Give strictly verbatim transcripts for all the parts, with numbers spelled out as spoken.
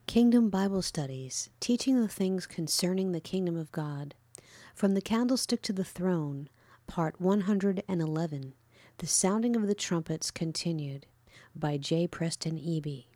Kingdom Bible Studies, teaching the things concerning the kingdom of God. From the Candlestick to the Throne, Part one hundred eleven, The Sounding of the Trumpets Continued, by J. Preston Eby.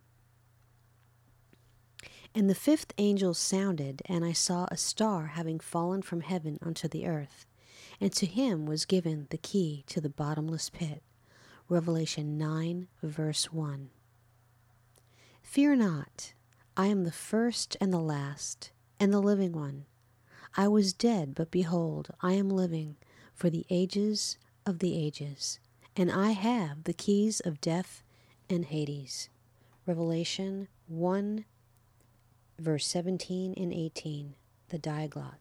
And the fifth angel sounded, and I saw a star having fallen from heaven unto the earth, and to him was given the key to the bottomless pit. Revelation nine, verse one. Fear not. I am the first and the last, and the living one. I was dead, but behold, I am living for the ages of the ages, and I have the keys of death and Hades. Revelation one, verse seventeen and eighteen, the Diaglott.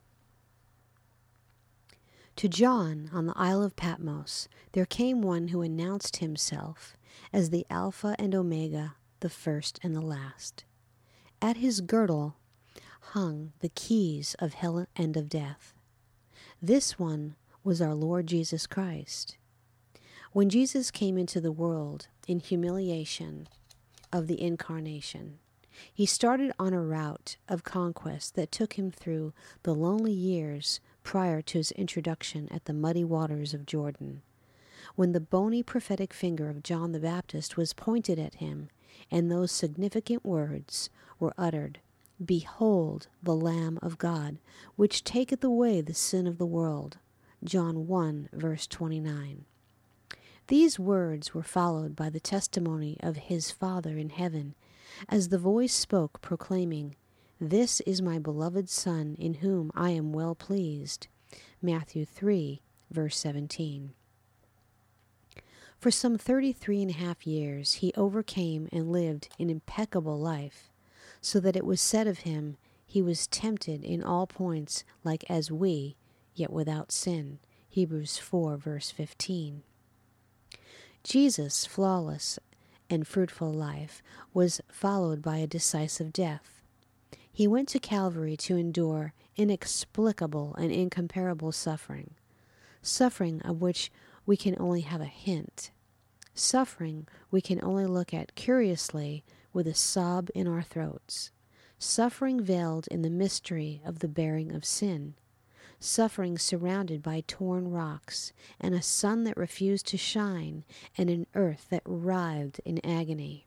To John on the Isle of Patmos there came one who announced himself as the Alpha and Omega, the first and the last. At his girdle hung the keys of hell and of death. This one was our Lord Jesus Christ. When Jesus came into the world in humiliation of the incarnation, he started on a route of conquest that took him through the lonely years prior to his introduction at the muddy waters of Jordan, when the bony prophetic finger of John the Baptist was pointed at him, and those significant words were uttered, "Behold the Lamb of God, which taketh away the sin of the world." John one, verse twenty-nine. These words were followed by the testimony of his Father in heaven, as the voice spoke, proclaiming, "This is my beloved Son, in whom I am well pleased." Matthew three, verse seventeen. For some thirty-three and a half years he overcame and lived an impeccable life, so that it was said of him, "He was tempted in all points like as we, yet without sin." Hebrews four, verse fifteen. Jesus' flawless and fruitful life was followed by a decisive death. He went to Calvary to endure inexplicable and incomparable suffering, suffering of which we can only have a hint, suffering we can only look at curiously with a sob in our throats, suffering veiled in the mystery of the bearing of sin, suffering surrounded by torn rocks and a sun that refused to shine and an earth that writhed in agony.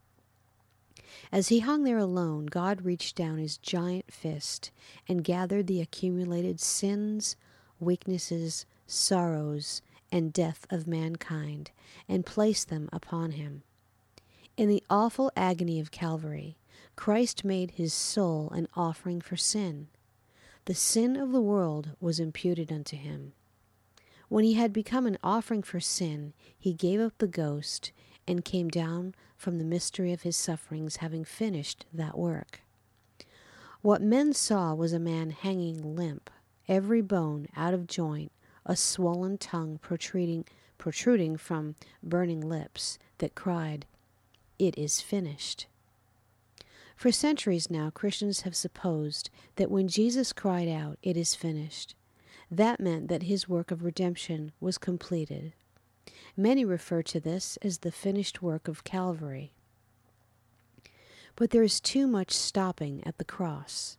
As he hung there alone, God reached down his giant fist and gathered the accumulated sins, weaknesses, sorrows, and death of mankind, and placed them upon him. In the awful agony of Calvary, Christ made his soul an offering for sin. The sin of the world was imputed unto him. When he had become an offering for sin, he gave up the ghost and came down from the mystery of his sufferings, having finished that work. What men saw was a man hanging limp, every bone out of joint, a swollen tongue protruding, protruding from burning lips that cried, "It is finished." For centuries now, Christians have supposed that when Jesus cried out, "It is finished," that meant that his work of redemption was completed. Many refer to this as the finished work of Calvary. But there is too much stopping at the cross.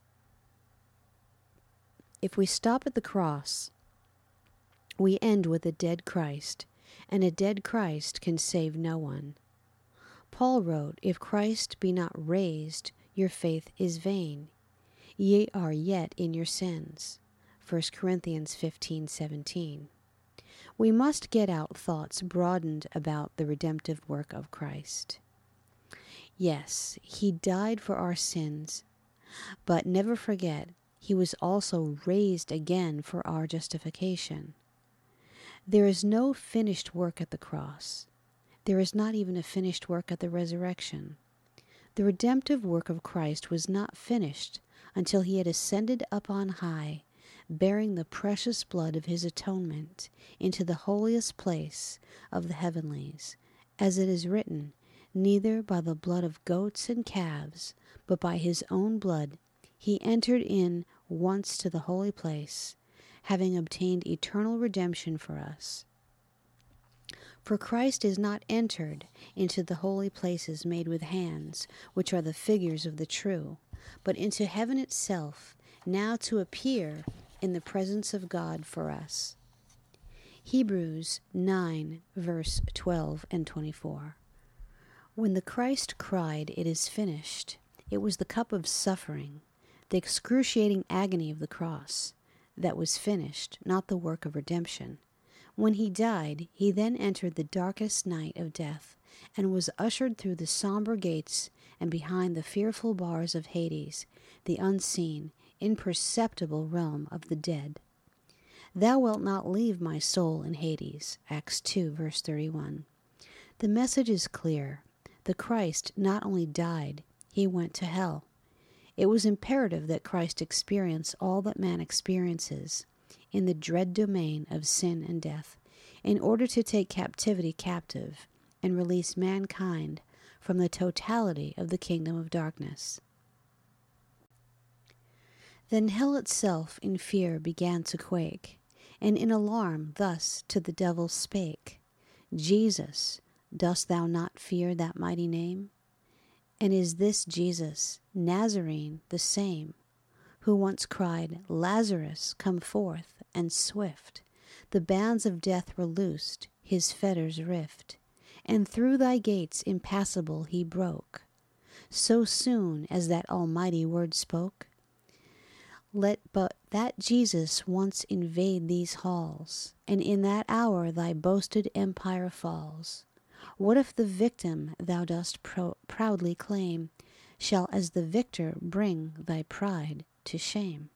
If we stop at the cross, we end with a dead Christ, and a dead Christ can save no one. Paul wrote, "If Christ be not raised, your faith is vain. Ye are yet in your sins." First Corinthians fifteen, seventeen. We must get out thoughts broadened about the redemptive work of Christ. Yes, he died for our sins, but never forget, he was also raised again for our justification. There is no finished work at the cross. There is not even a finished work at the resurrection. The redemptive work of Christ was not finished until he had ascended up on high, bearing the precious blood of his atonement into the holiest place of the heavenlies, as it is written, "Neither by the blood of goats and calves, but by his own blood he entered in once to the holy place, having obtained eternal redemption for us." For Christ is not entered into the holy places made with hands, which are the figures of the true, but into heaven itself, now to appear in the presence of God for us. Hebrews nine, verse twelve and twenty-four. When the Christ cried, "It is finished," it was the cup of suffering, the excruciating agony of the cross, that was finished, not the work of redemption. When he died, he then entered the darkest night of death, and was ushered through the somber gates and behind the fearful bars of Hades, the unseen, imperceptible realm of the dead. Thou wilt not leave my soul in Hades, Acts two, verse thirty-one. The message is clear. The Christ not only died, he went to hell. It was imperative that Christ experience all that man experiences in the dread domain of sin and death, in order to take captivity captive and release mankind from the totality of the kingdom of darkness. Then hell itself in fear began to quake, and in alarm thus to the devil spake, Jesus, dost thou not fear that mighty name? And is this Jesus, Nazarene, the same, who once cried, Lazarus, come forth, and swift the bands of death were loosed, his fetters rift, and through thy gates impassable he broke? So soon as that almighty word spoke, let but that Jesus once invade these halls, and in that hour thy boasted empire falls. What if the victim thou dost pro- proudly claim shall as the victor bring thy pride to shame?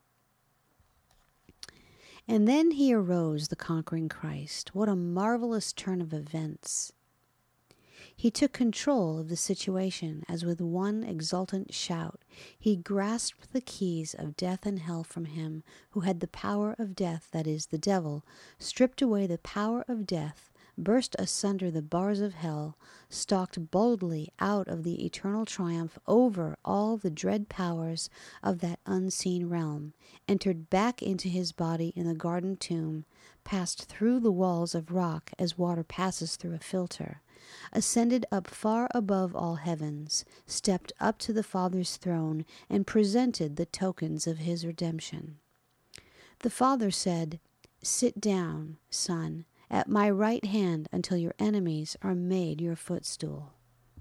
And then he arose, the conquering Christ. What a marvelous turn of events! He took control of the situation as with one exultant shout he grasped the keys of death and hell from him who had the power of death, that is, the devil, stripped away the power of death, burst asunder the bars of hell, stalked boldly out of the eternal triumph over all the dread powers of that unseen realm, entered back into his body in the garden tomb, passed through the walls of rock as water passes through a filter, ascended up far above all heavens, stepped up to the Father's throne, and presented the tokens of his redemption. The Father said, "Sit down, Son, at my right hand until your enemies are made your footstool."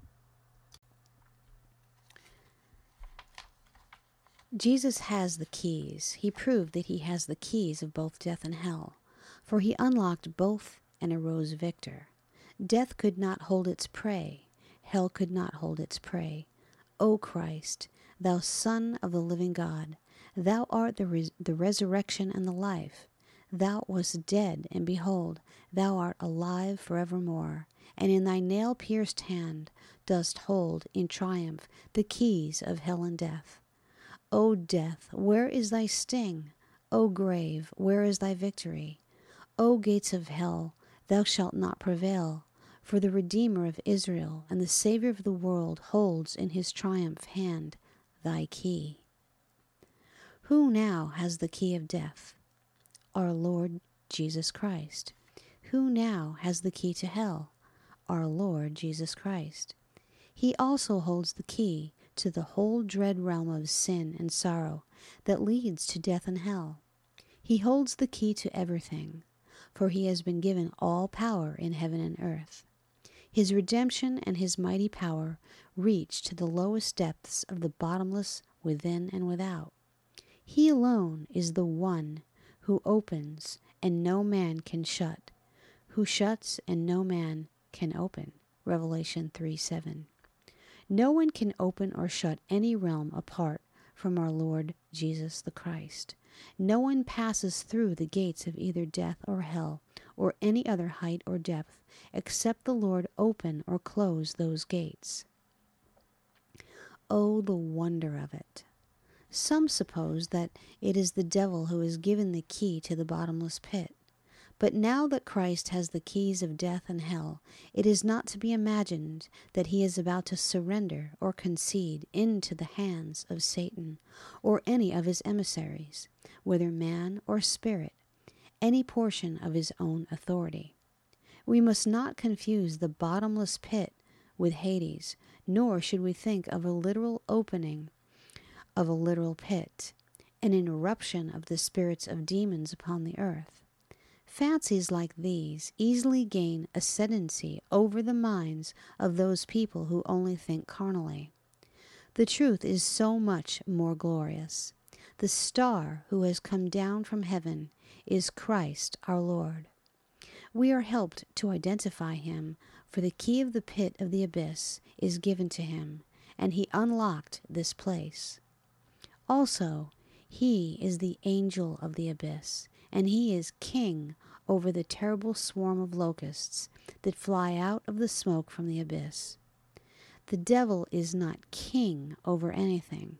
Jesus has the keys. He proved that he has the keys of both death and hell, for he unlocked both and arose victor. Death could not hold its prey. Hell could not hold its prey. O Christ, thou Son of the living God, thou art the, res- the resurrection and the life. Thou wast dead, and behold, thou art alive forevermore, and in thy nail-pierced hand dost hold in triumph the keys of hell and death. O death, where is thy sting? O grave, where is thy victory? O gates of hell, thou shalt not prevail, for the Redeemer of Israel and the Savior of the world holds in his triumph hand thy key. Who now has the key of death? Our Lord Jesus Christ. Who now has the key to hell? Our Lord Jesus Christ. He also holds the key to the whole dread realm of sin and sorrow that leads to death and hell. He holds the key to everything, for he has been given all power in heaven and earth. His redemption and his mighty power reach to the lowest depths of the bottomless within and without. He alone is the one who opens and no man can shut, who shuts and no man can open. Revelation three seven. No one can open or shut any realm apart from our Lord Jesus the Christ. No one passes through the gates of either death or hell or any other height or depth except the Lord open or close those gates. Oh, the wonder of it! Some suppose that it is the devil who is given the key to the bottomless pit. But now that Christ has the keys of death and hell, it is not to be imagined that he is about to surrender or concede into the hands of Satan or any of his emissaries, whether man or spirit, any portion of his own authority. We must not confuse the bottomless pit with Hades, nor should we think of a literal opening of a literal pit, an eruption of the spirits of demons upon the earth. Fancies like these easily gain ascendancy over the minds of those people who only think carnally. The truth is so much more glorious. The star who has come down from heaven is Christ our Lord. We are helped to identify him, for the key of the pit of the abyss is given to him, and he unlocked this place. Also, he is the angel of the abyss, and he is king over the terrible swarm of locusts that fly out of the smoke from the abyss. The devil is not king over anything.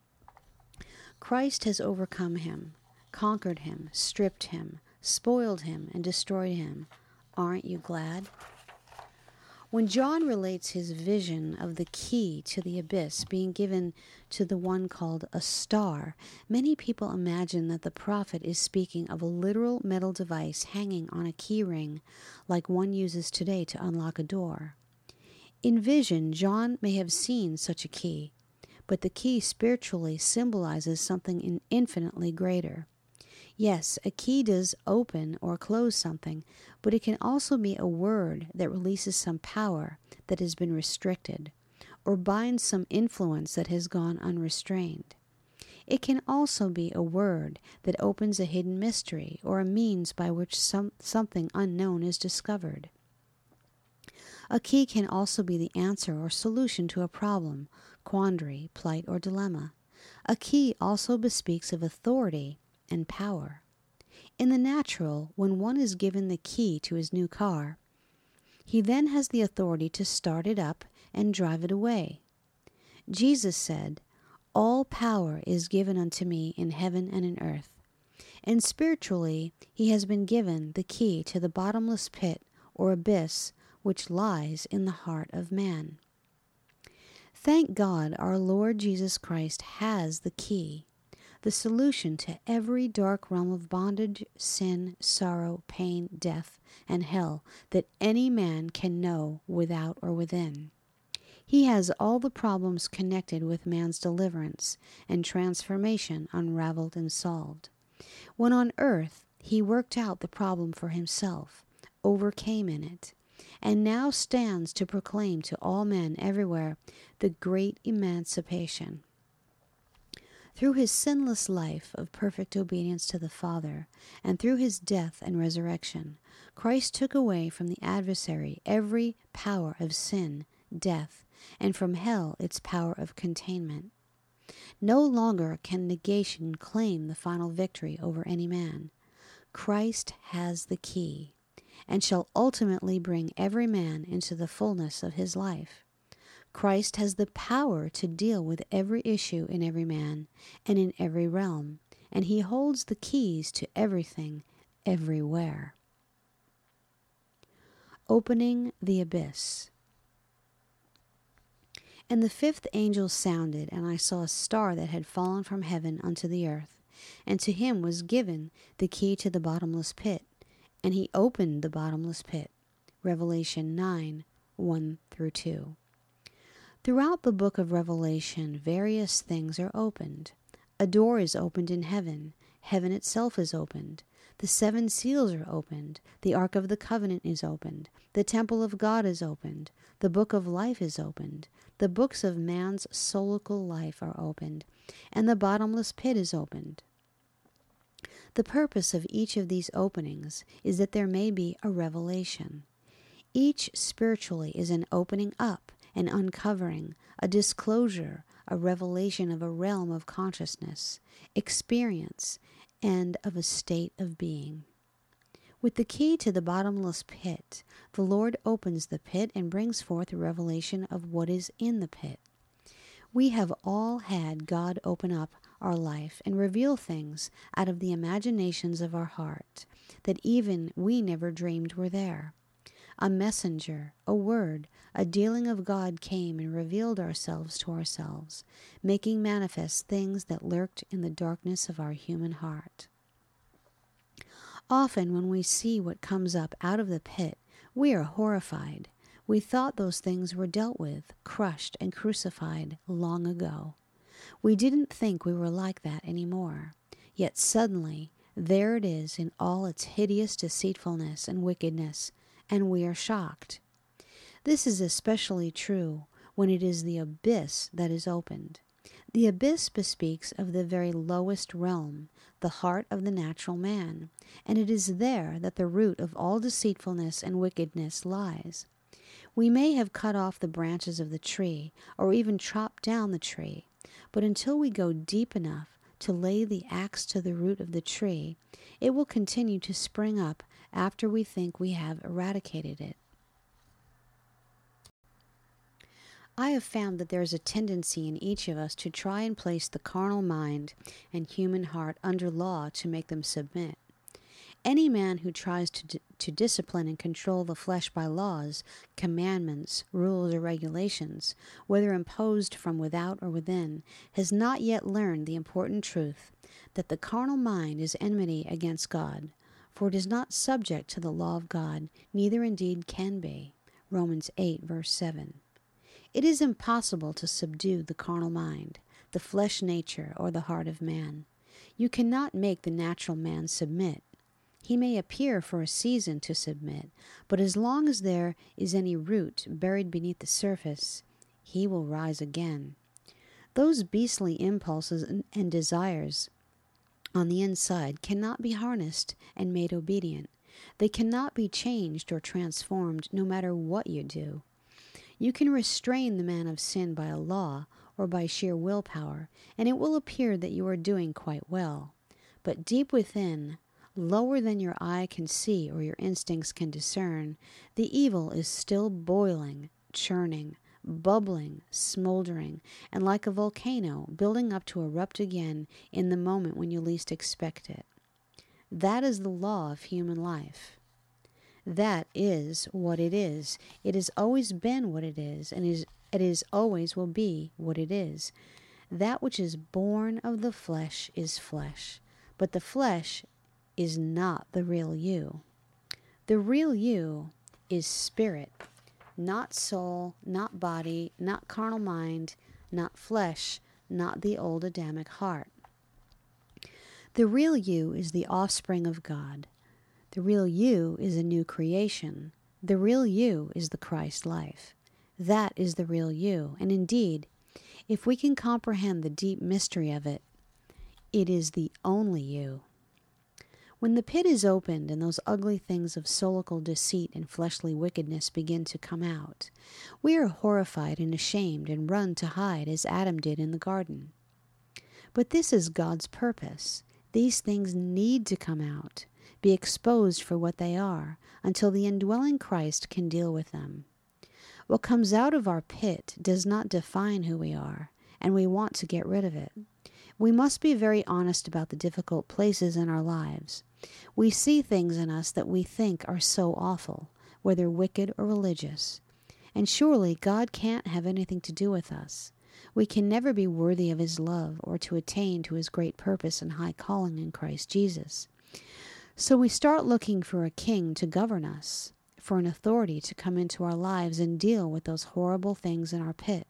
Christ has overcome him, conquered him, stripped him, spoiled him, and destroyed him. Aren't you glad? When John relates his vision of the key to the abyss being given to the one called a star, many people imagine that the prophet is speaking of a literal metal device hanging on a key ring like one uses today to unlock a door. In vision, John may have seen such a key, but the key spiritually symbolizes something infinitely greater. Yes, a key does open or close something, but it can also be a word that releases some power that has been restricted, or binds some influence that has gone unrestrained. It can also be a word that opens a hidden mystery, or a means by which some, something unknown is discovered. A key can also be the answer or solution to a problem, quandary, plight, or dilemma. A key also bespeaks of authority and power. In the natural, when one is given the key to his new car, he then has the authority to start it up and drive it away. Jesus said, "All power is given unto me in heaven and in earth." And spiritually, he has been given the key to the bottomless pit or abyss which lies in the heart of man. Thank God our Lord Jesus Christ has the key, the solution to every dark realm of bondage, sin, sorrow, pain, death, and hell that any man can know without or within. He has all the problems connected with man's deliverance and transformation unraveled and solved. When on earth, he worked out the problem for himself, overcame in it, and now stands to proclaim to all men everywhere the great emancipation. Through his sinless life of perfect obedience to the Father, and through his death and resurrection, Christ took away from the adversary every power of sin, death, and from hell its power of containment. No longer can negation claim the final victory over any man. Christ has the key, and shall ultimately bring every man into the fullness of his life. Christ has the power to deal with every issue in every man and in every realm, and he holds the keys to everything, everywhere. Opening the abyss. And the fifth angel sounded, and I saw a star that had fallen from heaven unto the earth, and to him was given the key to the bottomless pit, and he opened the bottomless pit. Revelation nine, one through two. Throughout the book of Revelation, various things are opened. A door is opened in heaven. Heaven itself is opened. The seven seals are opened. The Ark of the Covenant is opened. The temple of God is opened. The book of life is opened. The books of man's soulical life are opened. And the bottomless pit is opened. The purpose of each of these openings is that there may be a revelation. Each spiritually is an opening up, an uncovering, a disclosure, a revelation of a realm of consciousness, experience, and of a state of being. With the key to the bottomless pit, the Lord opens the pit and brings forth a revelation of what is in the pit. We have all had God open up our life and reveal things out of the imaginations of our heart that even we never dreamed were there. A messenger, a word, a dealing of God came and revealed ourselves to ourselves, making manifest things that lurked in the darkness of our human heart. Often when we see what comes up out of the pit, We are horrified. We thought those things were dealt with, crushed, and crucified long ago. We didn't think we were like that anymore. Yet suddenly, there it is in all its hideous deceitfulness and wickedness, and we are shocked. This is especially true when it is the abyss that is opened. The abyss bespeaks of the very lowest realm, the heart of the natural man, and it is there that the root of all deceitfulness and wickedness lies. We may have cut off the branches of the tree, or even chopped down the tree, but until we go deep enough to lay the axe to the root of the tree, it will continue to spring up after we think we have eradicated it. I have found that there is a tendency in each of us to try and place the carnal mind and human heart under law to make them submit. Any man who tries to, d- to discipline and control the flesh by laws, commandments, rules, or regulations, whether imposed from without or within, has not yet learned the important truth that the carnal mind is enmity against God, for it is not subject to the law of God, neither indeed can be. Romans eight, verse seven. It is impossible to subdue the carnal mind, the flesh nature, or the heart of man. You cannot make the natural man submit. He may appear for a season to submit, but as long as there is any root buried beneath the surface, he will rise again. Those beastly impulses and desires on the inside cannot be harnessed and made obedient. They cannot be changed or transformed no matter what you do. You can restrain the man of sin by a law or by sheer willpower, and it will appear that you are doing quite well. But deep within, lower than your eye can see or your instincts can discern, the evil is still boiling, churning, bubbling, smoldering, and like a volcano, building up to erupt again in the moment when you least expect it. That is the law of human life. That is what it is. It has always been what it is, and is, it is always will be what it is. That which is born of the flesh is flesh, but the flesh is not the real you. The real you is spirit, not soul, not body, not carnal mind, not flesh, not the old Adamic heart. The real you is the offspring of God. The real you is a new creation. The real you is the Christ life. That is the real you, and indeed, if we can comprehend the deep mystery of it, it is the only you. When the pit is opened and those ugly things of soulical deceit and fleshly wickedness begin to come out, we are horrified and ashamed and run to hide as Adam did in the garden. But this is God's purpose. These things need to come out, be exposed for what they are, until the indwelling Christ can deal with them. What comes out of our pit does not define who we are, and we want to get rid of it. We must be very honest about the difficult places in our lives. We see things in us that we think are so awful, whether wicked or religious. And surely God can't have anything to do with us. We can never be worthy of his love or to attain to his great purpose and high calling in Christ Jesus. So we start looking for a king to govern us, for an authority to come into our lives and deal with those horrible things in our pit.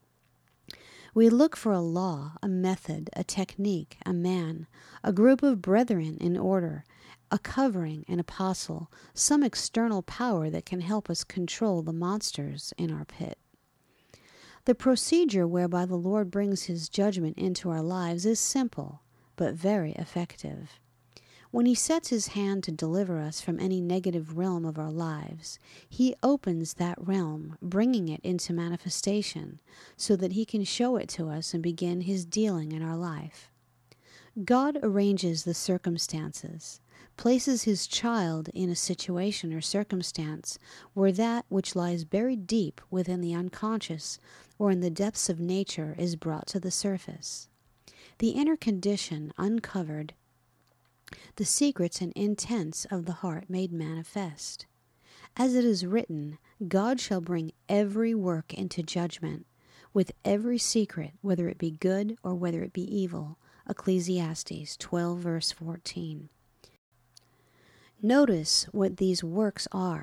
We look for a law, a method, a technique, a man, a group of brethren in order, a covering, an apostle, some external power that can help us control the monsters in our pit. The procedure whereby the Lord brings his judgment into our lives is simple, but very effective. When he sets his hand to deliver us from any negative realm of our lives, he opens that realm, bringing it into manifestation, so that he can show it to us and begin his dealing in our life. God arranges the circumstances, places his child in a situation or circumstance where that which lies buried deep within the unconscious or in the depths of nature is brought to the surface. The inner condition uncovered, the secrets and intents of the heart made manifest. As it is written, God shall bring every work into judgment, with every secret, whether it be good or whether it be evil. Ecclesiastes twelve, verse fourteen. Notice what these works are.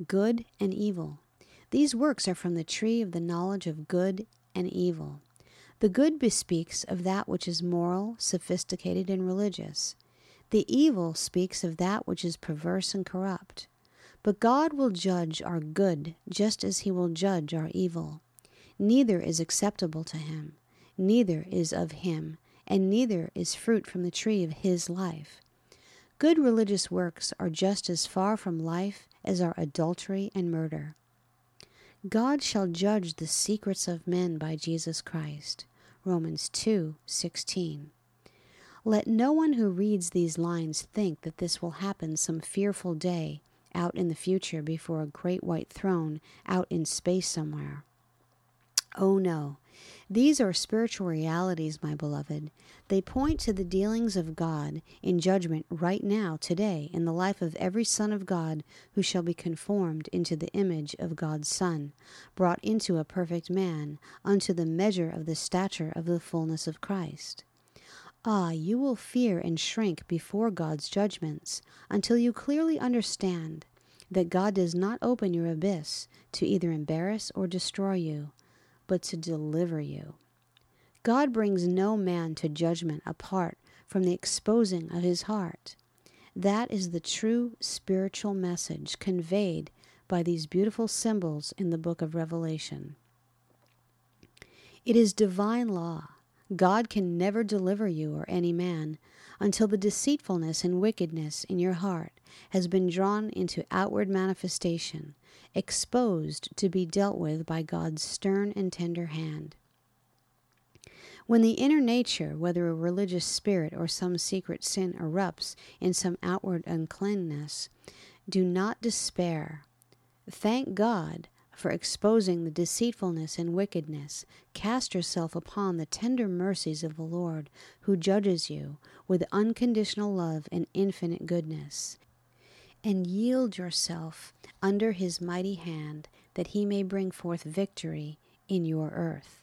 good and evil. These works are from the tree of the knowledge of good and evil. The good bespeaks of that which is moral, sophisticated, and religious. The evil speaks of that which is perverse and corrupt. But God will judge our good just as he will judge our evil. Neither is acceptable to him, neither is of him, and neither is fruit from the tree of his life. Good religious works are just as far from life as are adultery and murder. God shall judge the secrets of men by Jesus Christ. Romans two sixteen. Let no one who reads these lines think that this will happen some fearful day out in the future before a great white throne out in space somewhere. Oh no, these are spiritual realities, my beloved. They point to the dealings of God in judgment right now, today, in the life of every son of God who shall be conformed into the image of God's Son, brought into a perfect man, unto the measure of the stature of the fullness of Christ. Ah, you will fear and shrink before God's judgments until you clearly understand that God does not open your abyss to either embarrass or destroy you, but to deliver you. God brings no man to judgment apart from the exposing of his heart. That is the true spiritual message conveyed by these beautiful symbols in the book of Revelation. It is divine law. God can never deliver you or any man until the deceitfulness and wickedness in your heart has been drawn into outward manifestation, exposed to be dealt with by God's stern and tender hand. When the inner nature, whether a religious spirit or some secret sin, erupts in some outward uncleanness, do not despair. Thank God for exposing the deceitfulness and wickedness. Cast yourself upon the tender mercies of the Lord, who judges you with unconditional love and infinite goodness, and yield yourself under his mighty hand, that he may bring forth victory in your earth.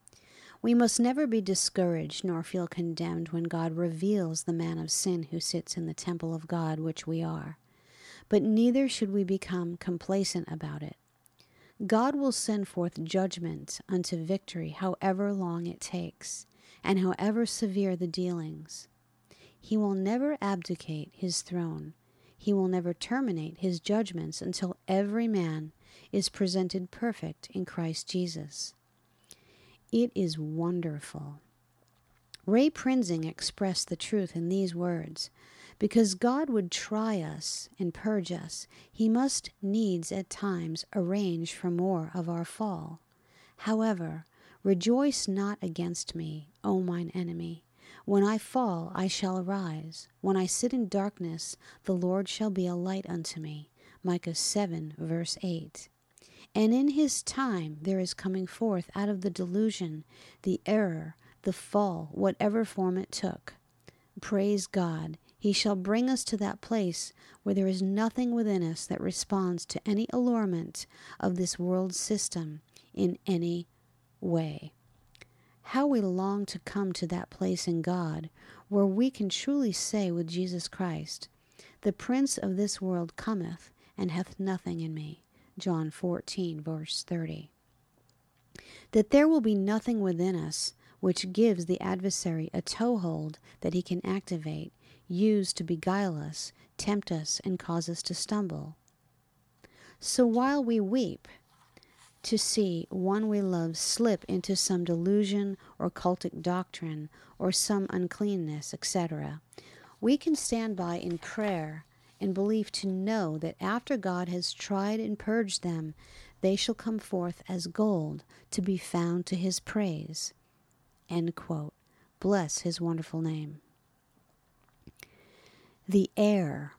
We must never be discouraged nor feel condemned when God reveals the man of sin who sits in the temple of God, which we are. But neither should we become complacent about it. God will send forth judgment unto victory, however long it takes, and however severe the dealings. He will never abdicate his throne. He will never terminate his judgments until every man is presented perfect in Christ Jesus. It is wonderful. Ray Prinzing expressed the truth in these words: because God would try us and purge us, he must needs at times arrange for more of our fall. However, rejoice not against me, O mine enemy. When I fall, I shall arise. When I sit in darkness, the Lord shall be a light unto me. Micah seven, verse eight. And in his time there is coming forth out of the delusion, the error, the fall, whatever form it took. Praise God, he shall bring us to that place where there is nothing within us that responds to any allurement of this world system in any way. How we long to come to that place in God where we can truly say with Jesus Christ, the prince of this world cometh and hath nothing in me. John fourteen, verse thirty. That there will be nothing within us which gives the adversary a toehold that he can activate, use to beguile us, tempt us, and cause us to stumble. So while we weep to see one we love slip into some delusion or cultic doctrine or some uncleanness, et cetera, we can stand by in prayer and belief to know that after God has tried and purged them, they shall come forth as gold to be found to his praise. End quote. Bless his wonderful name. The air.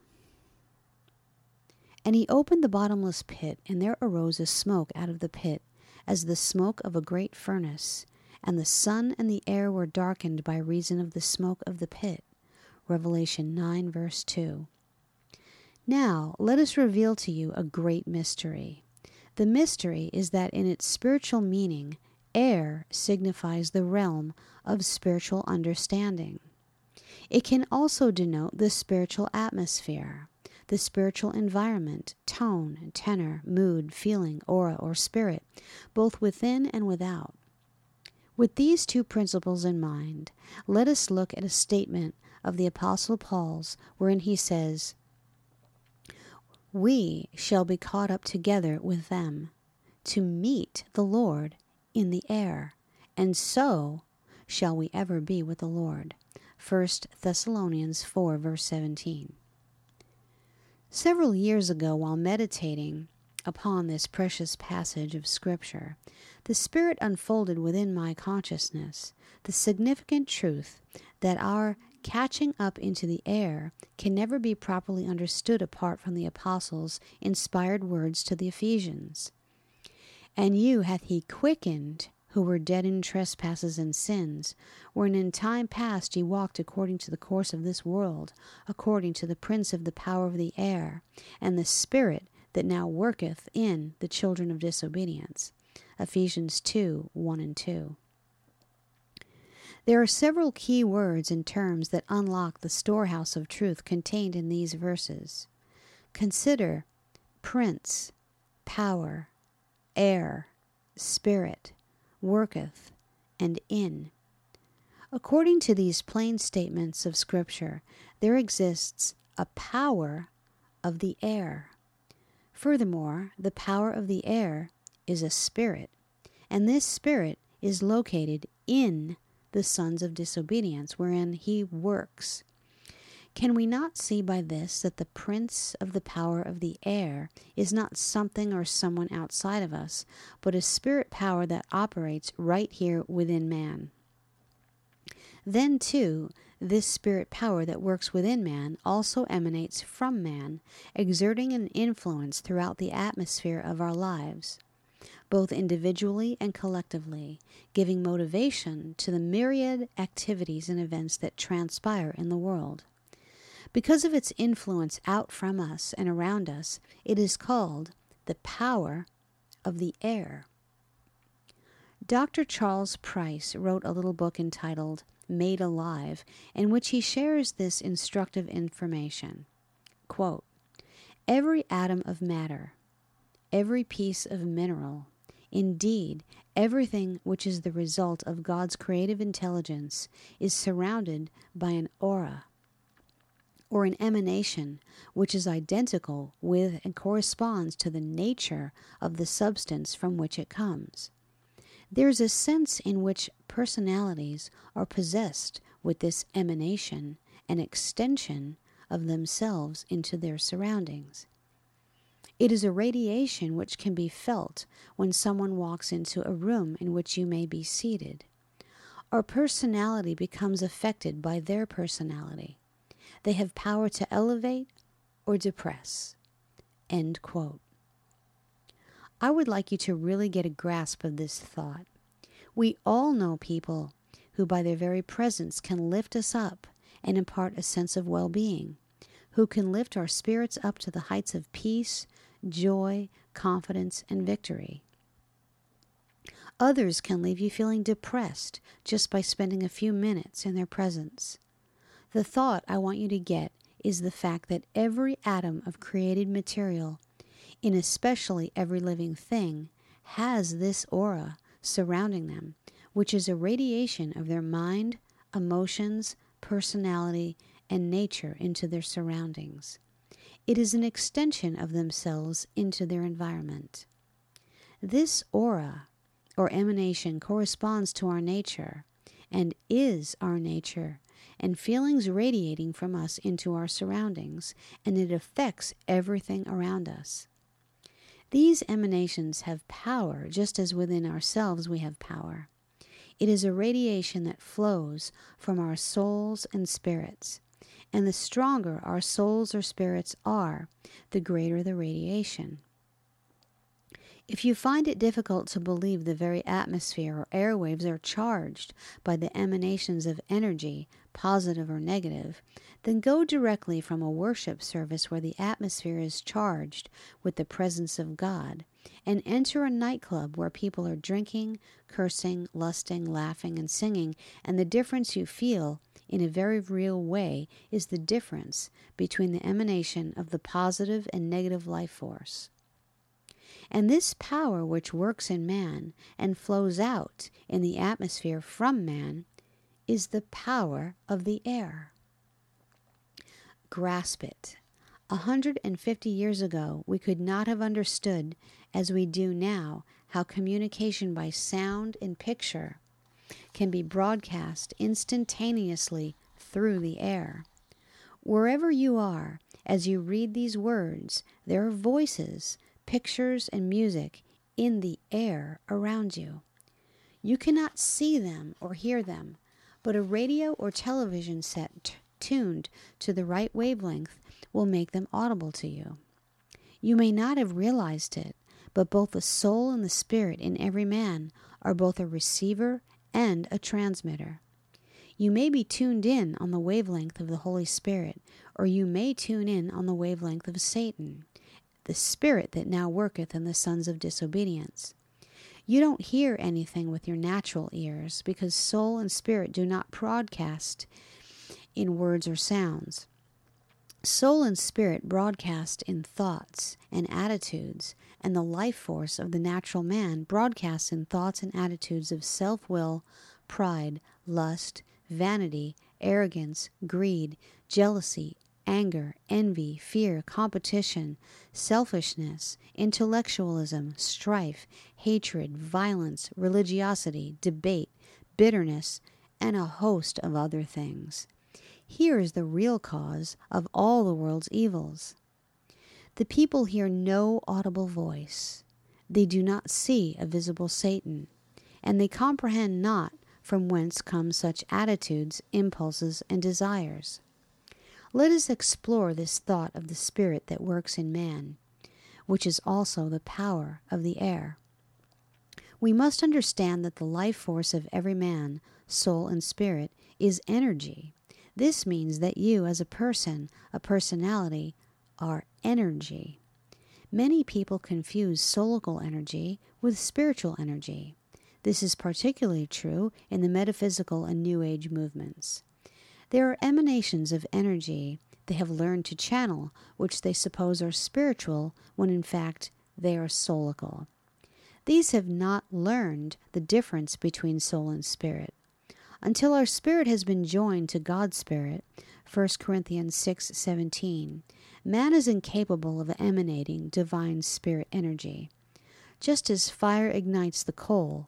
And he opened the bottomless pit, and there arose a smoke out of the pit, as the smoke of a great furnace, and the sun and the air were darkened by reason of the smoke of the pit. Revelation nine, verse two. Now, let us reveal to you a great mystery. The mystery is that in its spiritual meaning, air signifies the realm of spiritual understanding. It can also denote the spiritual atmosphere, the spiritual environment, tone, tenor, mood, feeling, aura, or spirit, both within and without. With these two principles in mind, let us look at a statement of the Apostle Paul's wherein he says, "We shall be caught up together with them to meet the Lord in the air, and so shall we ever be with the Lord." First Thessalonians four, verse seventeen. Several years ago, while meditating upon this precious passage of Scripture, the Spirit unfolded within my consciousness the significant truth that our catching up into the air can never be properly understood apart from the Apostles' inspired words to the Ephesians. "And you hath he quickened, who were dead in trespasses and sins, wherein in time past ye walked according to the course of this world, according to the prince of the power of the air, and the spirit that now worketh in the children of disobedience." Ephesians two, one and two. There are several key words and terms that unlock the storehouse of truth contained in these verses. Consider prince, power, air, spirit, worketh, and in. According to these plain statements of Scripture, there exists a power of the air. Furthermore, the power of the air is a spirit, and this spirit is located in the sons of disobedience, wherein he works. Can we not see by this that the prince of the power of the air is not something or someone outside of us, but a spirit power that operates right here within man? Then, too, this spirit power that works within man also emanates from man, exerting an influence throughout the atmosphere of our lives, both individually and collectively, giving motivation to the myriad activities and events that transpire in the world. Because of its influence out from us and around us, it is called the power of the air. Doctor Charles Price wrote a little book entitled Made Alive, in which he shares this instructive information. Quote, "Every atom of matter, every piece of mineral, indeed, everything which is the result of God's creative intelligence is surrounded by an aura, or an emanation, which is identical with and corresponds to the nature of the substance from which it comes. There is a sense in which personalities are possessed with this emanation and extension of themselves into their surroundings. It is a radiation which can be felt when someone walks into a room in which you may be seated. Our personality becomes affected by their personality. They have power to elevate or depress." End quote. I would like you to really get a grasp of this thought. We all know people who by their very presence can lift us up and impart a sense of well-being, who can lift our spirits up to the heights of peace, joy, confidence, and victory. Others can leave you feeling depressed just by spending a few minutes in their presence. The thought I want you to get is the fact that every atom of created material, in especially every living thing, has this aura surrounding them, which is a radiation of their mind, emotions, personality, and nature into their surroundings. It is an extension of themselves into their environment. This aura, or emanation, corresponds to our nature, and is our nature, and feelings radiating from us into our surroundings, and it affects everything around us. These emanations have power, just as within ourselves we have power. It is a radiation that flows from our souls and spirits, and the stronger our souls or spirits are, the greater the radiation. If you find it difficult to believe the very atmosphere or airwaves are charged by the emanations of energy, positive or negative, then go directly from a worship service where the atmosphere is charged with the presence of God, and enter a nightclub where people are drinking, cursing, lusting, laughing, and singing, and the difference you feel in a very real way is the difference between the emanation of the positive and negative life force. And this power which works in man and flows out in the atmosphere from man is the power of the air. Grasp it. A hundred and fifty years ago, we could not have understood, as we do now, how communication by sound and picture can be broadcast instantaneously through the air. Wherever you are, as you read these words, there are voices, pictures, and music in the air around you. You cannot see them or hear them, but a radio or television set t- tuned to the right wavelength will make them audible to you. You may not have realized it, but both the soul and the spirit in every man are both a receiver and a transmitter. You may be tuned in on the wavelength of the Holy Spirit, or you may tune in on the wavelength of Satan, the spirit that now worketh in the sons of disobedience. You don't hear anything with your natural ears, because soul and spirit do not broadcast in words or sounds. Soul and spirit broadcast in thoughts and attitudes, and the life force of the natural man broadcasts in thoughts and attitudes of self-will, pride, lust, vanity, arrogance, greed, jealousy, anger, envy, fear, competition, selfishness, intellectualism, strife, hatred, violence, religiosity, debate, bitterness, and a host of other things. Here is the real cause of all the world's evils. The people hear no audible voice. They do not see a visible Satan, and they comprehend not from whence come such attitudes, impulses, and desires. Let us explore this thought of the spirit that works in man, which is also the power of the air. We must understand that the life force of every man, soul and spirit, is energy. This means that you, as a person, a personality, are energy. Many people confuse soulical energy with spiritual energy. This is particularly true in the metaphysical and New Age movements. There are emanations of energy they have learned to channel, which they suppose are spiritual, when in fact they are soulical. These have not learned the difference between soul and spirit. Until our spirit has been joined to God's spirit, First Corinthians six seventeen, man is incapable of emanating divine spirit energy. Just as fire ignites the coal,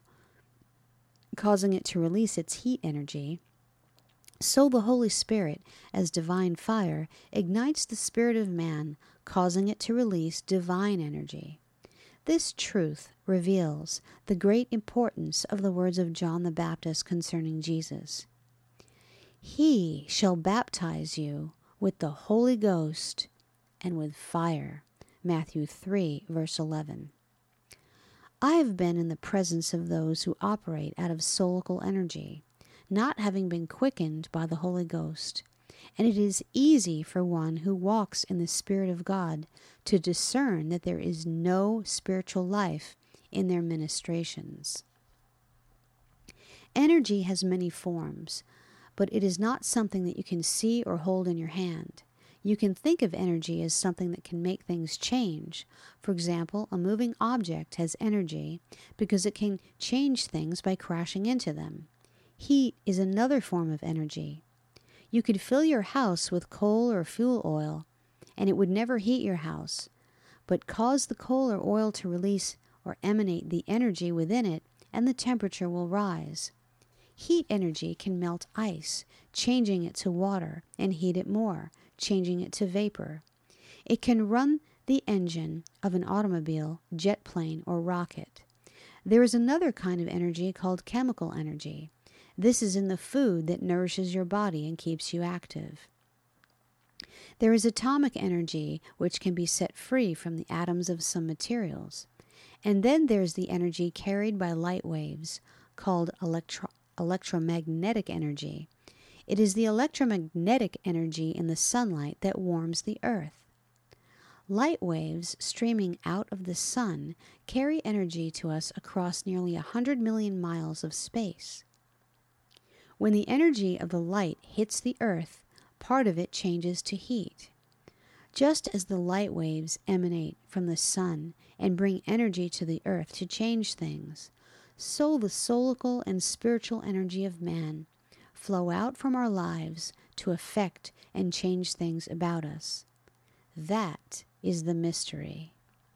causing it to release its heat energy, so the Holy Spirit, as divine fire, ignites the spirit of man, causing it to release divine energy. This truth reveals the great importance of the words of John the Baptist concerning Jesus. He shall baptize you with the Holy Ghost and with fire. Matthew three, verse eleven. I have been in the presence of those who operate out of soulical energy, not having been quickened by the Holy Ghost, and it is easy for one who walks in the Spirit of God to discern that there is no spiritual life in their ministrations. Energy has many forms, but it is not something that you can see or hold in your hand. You can think of energy as something that can make things change. For example, a moving object has energy because it can change things by crashing into them. Heat is another form of energy. You could fill your house with coal or fuel oil, and it would never heat your house, but cause the coal or oil to release or emanate the energy within it, and the temperature will rise. Heat energy can melt ice, changing it to water, and heat it more, changing it to vapor. It can run the engine of an automobile, jet plane, or rocket. There is another kind of energy called chemical energy. This is in the food that nourishes your body and keeps you active. There is atomic energy, which can be set free from the atoms of some materials. And then there's the energy carried by light waves, called electro- electromagnetic energy. It is the electromagnetic energy in the sunlight that warms the earth. Light waves streaming out of the sun carry energy to us across nearly a hundred million miles of space. When the energy of the light hits the earth, part of it changes to heat. Just as the light waves emanate from the sun and bring energy to the earth to change things, so the soulical and spiritual energy of man flow out from our lives to affect and change things about us. That is the mystery.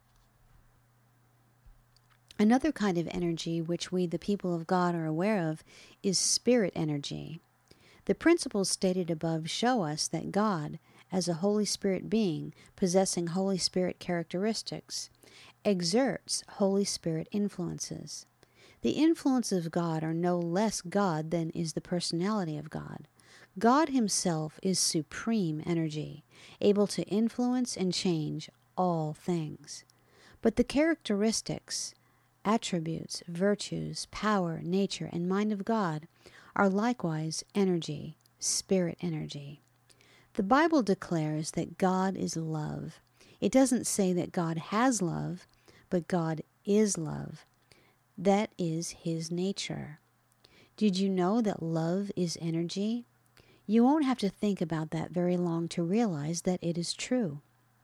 Another kind of energy which we, the people of God, are aware of is spirit energy. The principles stated above show us that God, as a Holy Spirit being possessing Holy Spirit characteristics, exerts Holy Spirit influences. The influences of God are no less God than is the personality of God. God himself is supreme energy, able to influence and change all things. But the characteristics, attributes, virtues, power, nature, and mind of God are likewise energy, spirit energy. The Bible declares that God is love. It doesn't say that God has love, but God is love. That is his nature. Did you know that love is energy? You won't have to think about that very long to realize that it is true.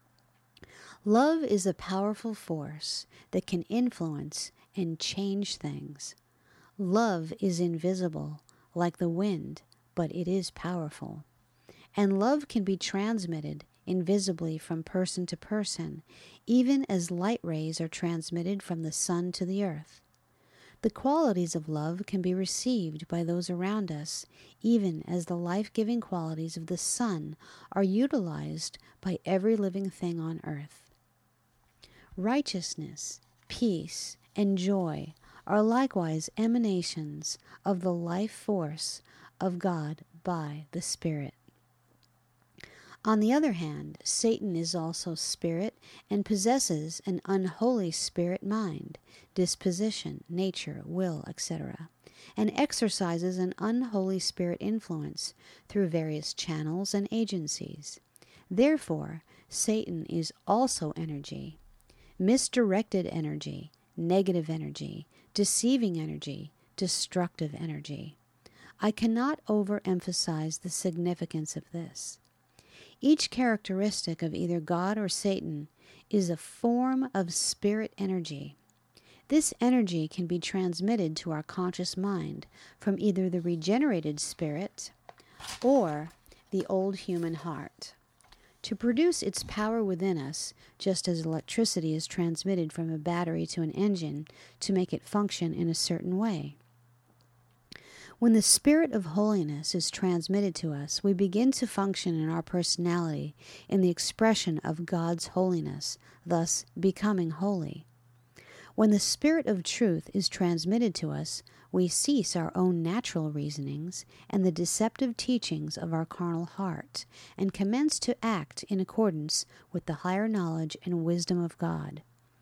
Love is a powerful force that can influence and change things. Love is invisible, like the wind, but it is powerful. And love can be transmitted invisibly from person to person, even as light rays are transmitted from the sun to the earth. The qualities of love can be received by those around us, even as the life-giving qualities of the sun are utilized by every living thing on earth. Righteousness, peace, and joy are likewise emanations of the life force of God by the Spirit. On the other hand, Satan is also spirit and possesses an unholy spirit mind, disposition, nature, will, et cetera, and exercises an unholy spirit influence through various channels and agencies. Therefore, Satan is also energy, misdirected energy, negative energy, deceiving energy, destructive energy. I cannot overemphasize the significance of this. Each characteristic of either God or Satan is a form of spirit energy. This energy can be transmitted to our conscious mind from either the regenerated spirit or the old human heart. To produce its power within us, just as electricity is transmitted from a battery to an engine to make it function in a certain way. When the spirit of holiness is transmitted to us, we begin to function in our personality in the expression of God's holiness, thus becoming holy. When the spirit of truth is transmitted to us, we cease our own natural reasonings and the deceptive teachings of our carnal heart, and commence to act in accordance with the higher knowledge and wisdom of God.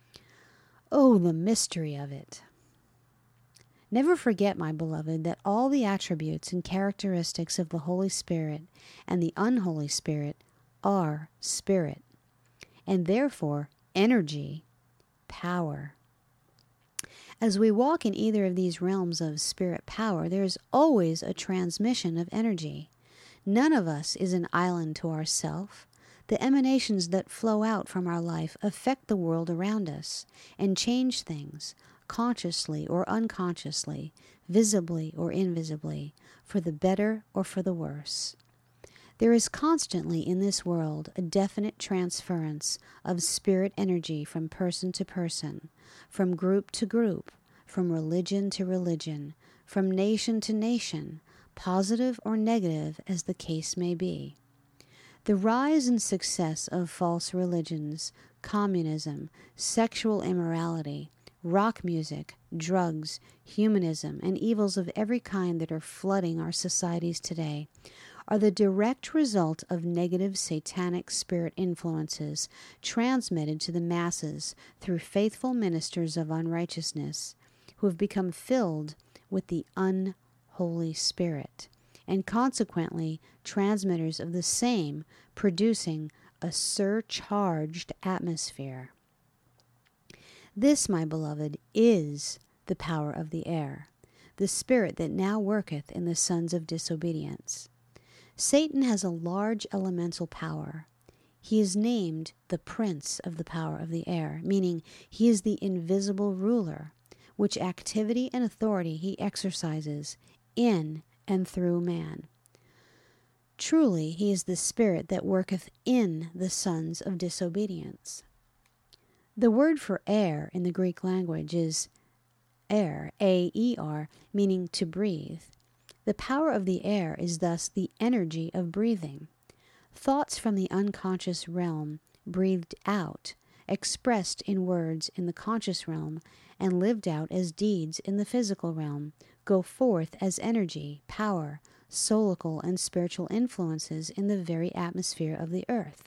Oh, the mystery of it! Never forget, my beloved, that all the attributes and characteristics of the Holy Spirit and the unholy spirit are spirit, and therefore energy, power. As we walk in either of these realms of spirit power, there is always a transmission of energy. None of us is an island to ourself. The emanations that flow out from our life affect the world around us and change things, consciously or unconsciously, visibly or invisibly, for the better or for the worse. There is constantly in this world a definite transference of spirit energy from person to person, from group to group, from religion to religion, from nation to nation, positive or negative as the case may be. The rise and success of false religions, communism, sexual immorality, rock music, drugs, humanism, and evils of every kind that are flooding our societies today are the direct result of negative satanic spirit influences transmitted to the masses through faithful ministers of unrighteousness who have become filled with the unholy spirit, and consequently transmitters of the same, producing a surcharged atmosphere. This, my beloved, is the power of the air. the spirit that now worketh in the sons of disobedience. Satan has a large elemental power. He is named the prince of the power of the air, meaning he is the invisible ruler, which activity and authority he exercises in and through man. Truly, he is the spirit that worketh in the sons of disobedience. The word for air in the Greek language is air, A E R, meaning to breathe. The power of the air is thus the energy of breathing. Thoughts from the unconscious realm breathed out, expressed in words in the conscious realm, and lived out as deeds in the physical realm, go forth as energy, power, soulical and spiritual influences in the very atmosphere of the earth.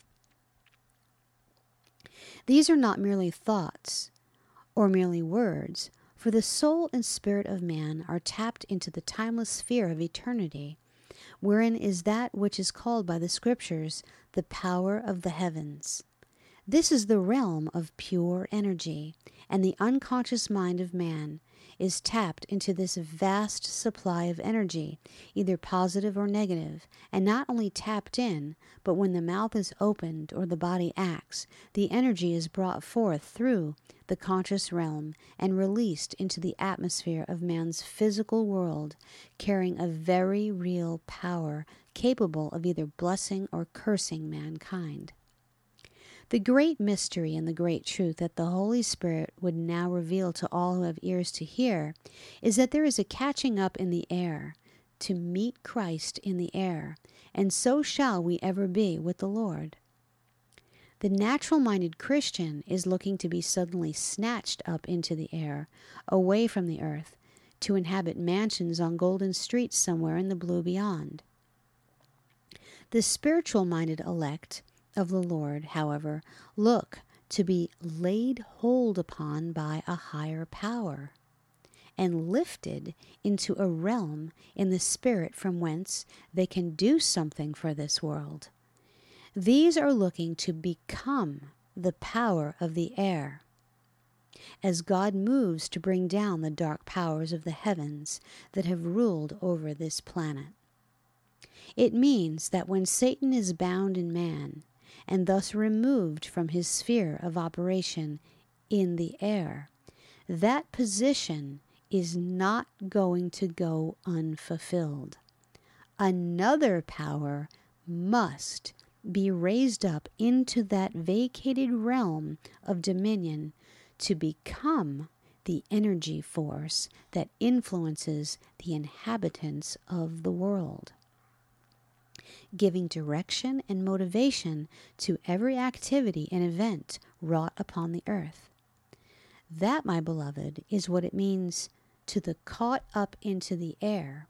These are not merely thoughts or merely words, for the soul and spirit of man are tapped into the timeless sphere of eternity, wherein is that which is called by the Scriptures the power of the heavens. This is the realm of pure energy, and the unconscious mind of man is tapped into this vast supply of energy, either positive or negative, and not only tapped in, but when the mouth is opened or the body acts, the energy is brought forth through the conscious realm and released into the atmosphere of man's physical world, carrying a very real power capable of either blessing or cursing mankind. The great mystery and the great truth that the Holy Spirit would now reveal to all who have ears to hear is that there is a catching up in the air to meet Christ in the air, and so shall we ever be with the Lord. The natural-minded Christian is looking to be suddenly snatched up into the air, away from the earth, to inhabit mansions on golden streets somewhere in the blue beyond. The spiritual-minded elect of the Lord, however, look to be laid hold upon by a higher power and lifted into a realm in the spirit from whence they can do something for this world. These are looking to become the power of the air, as God moves to bring down the dark powers of the heavens that have ruled over this planet. It means that when Satan is bound in man, and thus removed from his sphere of operation in the air, that position is not going to go unfulfilled. Another power must be raised up into that vacated realm of dominion to become the energy force that influences the inhabitants of the world, giving direction and motivation to every activity and event wrought upon the earth. That, my beloved, is what it means to the caught up into the air.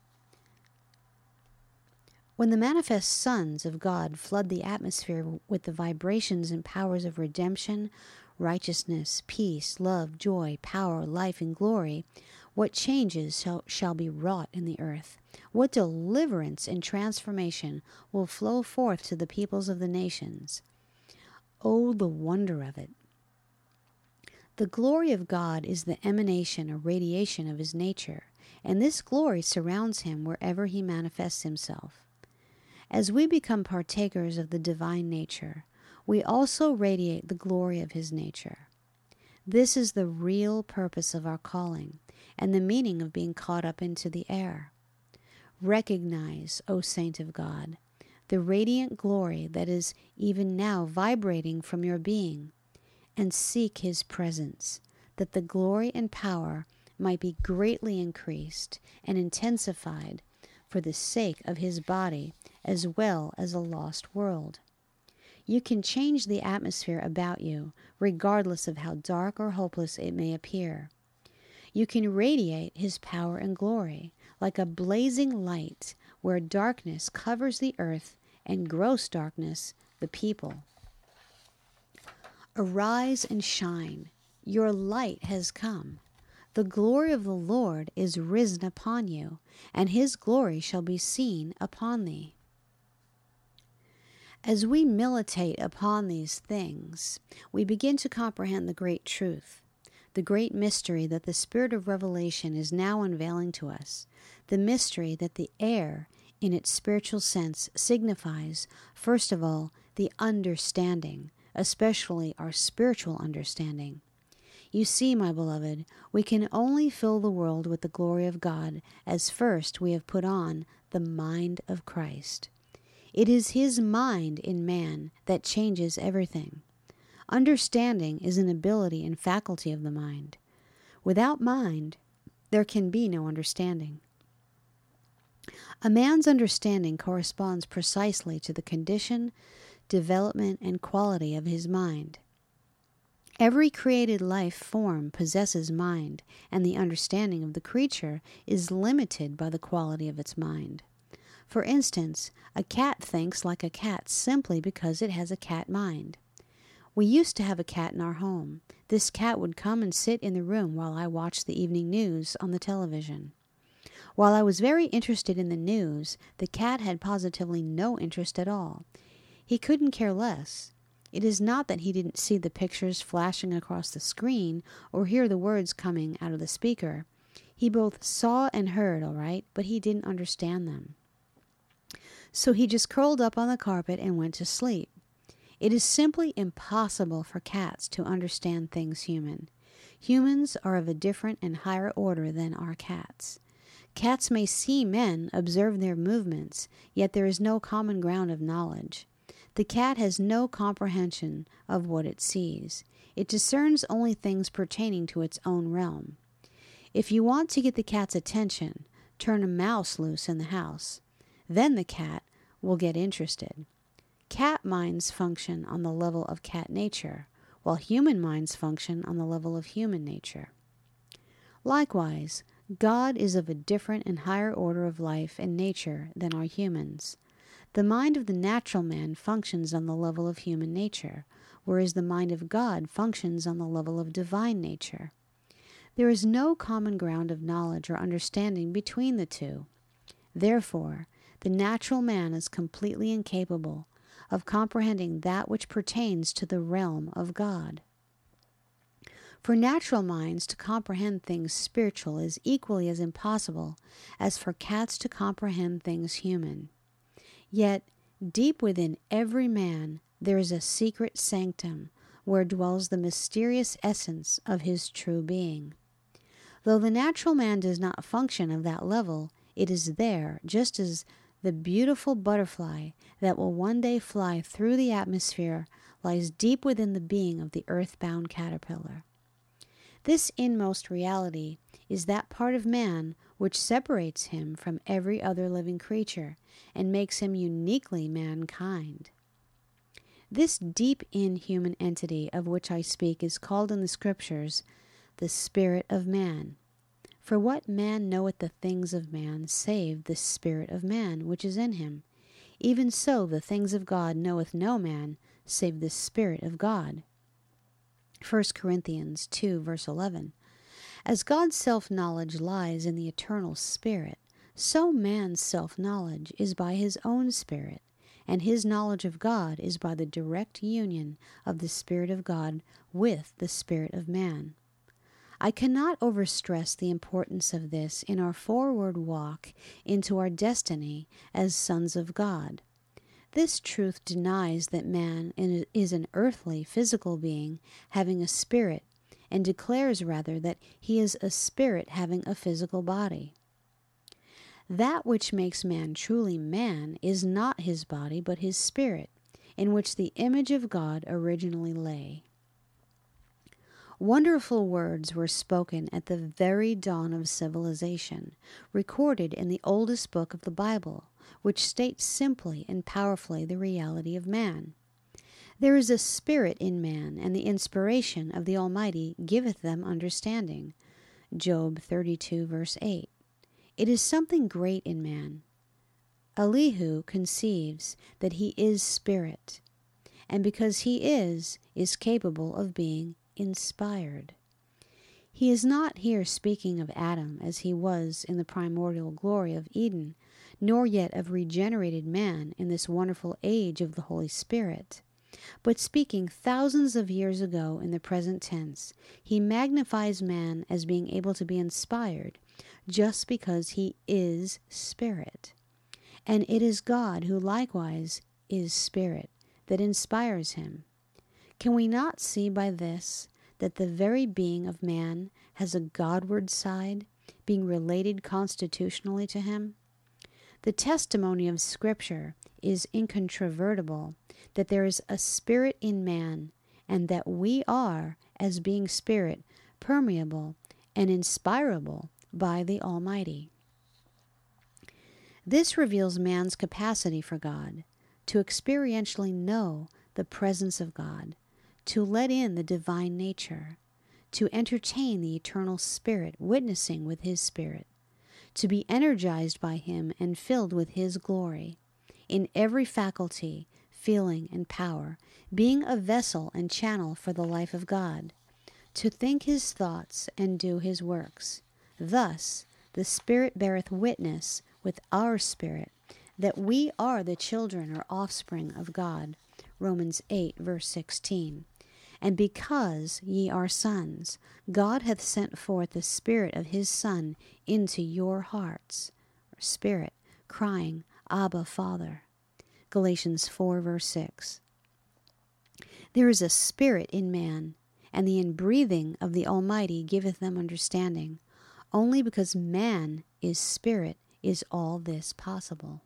When the manifest sons of God flood the atmosphere with the vibrations and powers of redemption, righteousness, peace, love, joy, power, life, and glory, what changes shall, shall be wrought in the earth? What deliverance and transformation will flow forth to the peoples of the nations? Oh, the wonder of it! The glory of God is the emanation or radiation of his nature, and this glory surrounds him wherever he manifests himself. As we become partakers of the divine nature, we also radiate the glory of his nature. This is the real purpose of our calling, and the meaning of being caught up into the air. Recognize, O saint of God, the radiant glory that is even now vibrating from your being, and seek his presence, that the glory and power might be greatly increased and intensified for the sake of his body as well as a lost world. You can change the atmosphere about you, regardless of how dark or hopeless it may appear. You can radiate his power and glory, like a blazing light where darkness covers the earth and gross darkness the people. Arise and shine. Your light has come. The glory of the Lord is risen upon you, and his glory shall be seen upon thee. As we meditate upon these things, we begin to comprehend the great truth the great mystery that the Spirit of revelation is now unveiling to us, the mystery that the air, in its spiritual sense, signifies, first of all, the understanding, especially our spiritual understanding. You see, my beloved, we can only fill the world with the glory of God as first we have put on the mind of Christ. It is His mind in man that changes everything. Understanding is an ability and faculty of the mind. Without mind, there can be no understanding. A man's understanding corresponds precisely to the condition, development, and quality of his mind. Every created life form possesses mind, and the understanding of the creature is limited by the quality of its mind. For instance, a cat thinks like a cat simply because it has a cat mind. We used to have a cat in our home. This cat would come and sit in the room while I watched the evening news on the television. While I was very interested in the news, the cat had positively no interest at all. He couldn't care less. It is not that he didn't see the pictures flashing across the screen or hear the words coming out of the speaker. He both saw and heard, all right, but he didn't understand them. So he just curled up on the carpet and went to sleep. It is simply impossible for cats to understand things human. Humans are of a different and higher order than are cats. Cats may see men, observe their movements, yet there is no common ground of knowledge. The cat has no comprehension of what it sees. It discerns only things pertaining to its own realm. If you want to get the cat's attention, turn a mouse loose in the house. Then the cat will get interested. Cat minds function on the level of cat nature, while human minds function on the level of human nature. Likewise, God is of a different and higher order of life and nature than are humans. The mind of the natural man functions on the level of human nature, whereas the mind of God functions on the level of divine nature. There is no common ground of knowledge or understanding between the two. Therefore, the natural man is completely incapable of comprehending that which pertains to the realm of God. For natural minds to comprehend things spiritual is equally as impossible as for cats to comprehend things human. Yet, deep within every man, there is a secret sanctum where dwells the mysterious essence of his true being. Though the natural man does not function of that level, it is there, just as the beautiful butterfly that will one day fly through the atmosphere lies deep within the being of the earthbound caterpillar. This inmost reality is that part of man which separates him from every other living creature and makes him uniquely mankind. This deep inhuman entity of which I speak is called in the Scriptures the spirit of man. For what man knoweth the things of man, save the spirit of man which is in him? Even so the things of God knoweth no man, save the Spirit of God. First Corinthians two, verse eleven. As God's self-knowledge lies in the eternal Spirit, so man's self-knowledge is by his own spirit, and his knowledge of God is by the direct union of the Spirit of God with the spirit of man. I cannot overstress the importance of this in our forward walk into our destiny as sons of God. This truth denies that man is an earthly, physical being having a spirit, and declares rather that he is a spirit having a physical body. That which makes man truly man is not his body, but his spirit, in which the image of God originally lay. Wonderful words were spoken at the very dawn of civilization, recorded in the oldest book of the Bible, which states simply and powerfully the reality of man. There is a spirit in man, and the inspiration of the Almighty giveth them understanding. Job thirty-two, verse eight. It is something great in man. Elihu conceives that he is spirit, and because he is, is capable of being inspired. He is not here speaking of Adam as he was in the primordial glory of Eden, nor yet of regenerated man in this wonderful age of the Holy Spirit. But speaking thousands of years ago in the present tense, he magnifies man as being able to be inspired just because he is spirit. And it is God who likewise is spirit that inspires him. Can we not see by this that the very being of man has a Godward side, being related constitutionally to him? The testimony of Scripture is incontrovertible that there is a spirit in man, and that we are, as being spirit, permeable and inspirable by the Almighty. This reveals man's capacity for God, to experientially know the presence of God, to let in the divine nature, to entertain the eternal Spirit witnessing with his Spirit, to be energized by him and filled with his glory, in every faculty, feeling, and power, being a vessel and channel for the life of God, to think his thoughts and do his works. Thus the Spirit beareth witness with our spirit that we are the children or offspring of God. Romans eight, verse sixteen. And because ye are sons, God hath sent forth the Spirit of his Son into your hearts, or spirit, crying, Abba, Father. Galatians four, verse six. There is a spirit in man, and the inbreathing of the Almighty giveth them understanding. Only because man is spirit is all this possible.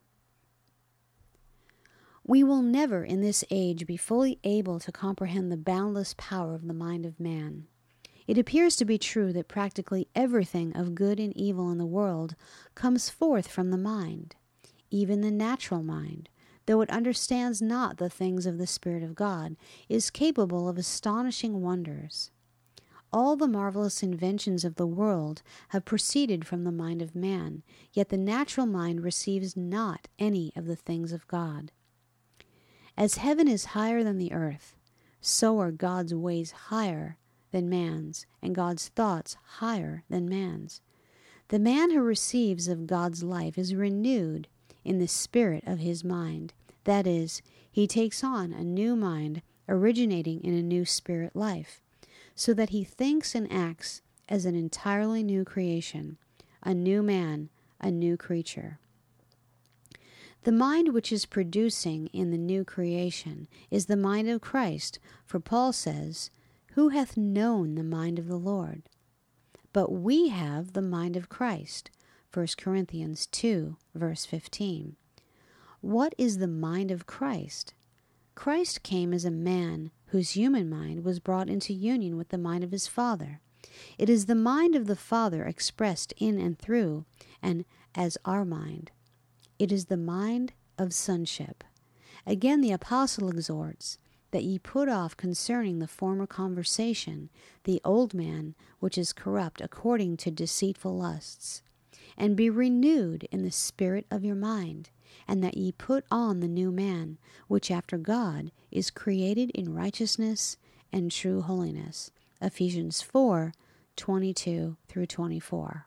We will never in this age be fully able to comprehend the boundless power of the mind of man. It appears to be true that practically everything of good and evil in the world comes forth from the mind. Even the natural mind, though it understands not the things of the Spirit of God, is capable of astonishing wonders. All the marvelous inventions of the world have proceeded from the mind of man, yet the natural mind receives not any of the things of God. As heaven is higher than the earth, so are God's ways higher than man's, and God's thoughts higher than man's. The man who receives of God's life is renewed in the spirit of his mind. That is, he takes on a new mind originating in a new spirit life, so that he thinks and acts as an entirely new creation, a new man, a new creature. The mind which is producing in the new creation is the mind of Christ, for Paul says, Who hath known the mind of the Lord? But we have the mind of Christ, First Corinthians two, verse fifteen. What is the mind of Christ? Christ came as a man whose human mind was brought into union with the mind of his Father. It is the mind of the Father expressed in and through, and as our mind. It is the mind of sonship. Again the apostle exhorts, that ye put off concerning the former conversation the old man which is corrupt according to deceitful lusts, and be renewed in the spirit of your mind, and that ye put on the new man, which after God is created in righteousness and true holiness. Ephesians four, twenty-two through twenty-four.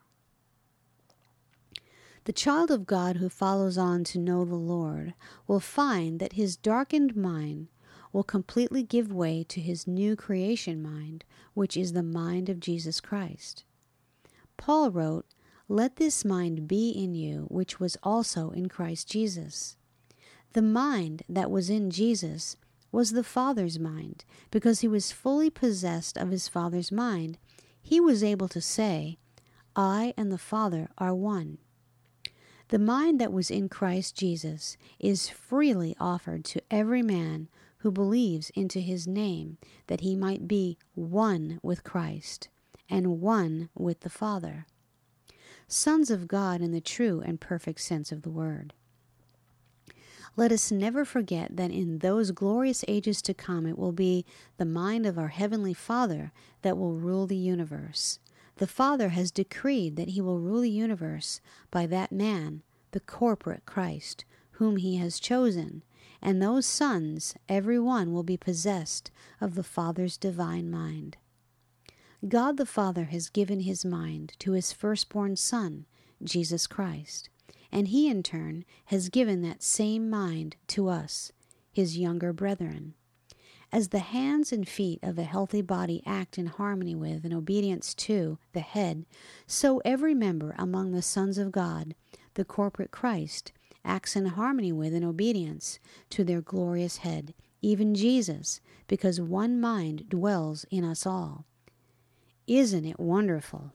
The child of God who follows on to know the Lord will find that his darkened mind will completely give way to his new creation mind, which is the mind of Jesus Christ. Paul wrote, Let this mind be in you, which was also in Christ Jesus. The mind that was in Jesus was the Father's mind. Because he was fully possessed of his Father's mind, he was able to say, I and the Father are one. The mind that was in Christ Jesus is freely offered to every man who believes into his name, that he might be one with Christ and one with the Father. Sons of God in the true and perfect sense of the word. Let us never forget that in those glorious ages to come it will be the mind of our Heavenly Father that will rule the universe. The Father has decreed that he will rule the universe by that man, the corporate Christ, whom he has chosen, and those sons, every one, will be possessed of the Father's divine mind. God the Father has given his mind to his firstborn Son, Jesus Christ, and he in turn has given that same mind to us, his younger brethren. As the hands and feet of a healthy body act in harmony with and obedience to the head, so every member among the sons of God, the corporate Christ, acts in harmony with and obedience to their glorious head, even Jesus, because one mind dwells in us all. Isn't it wonderful?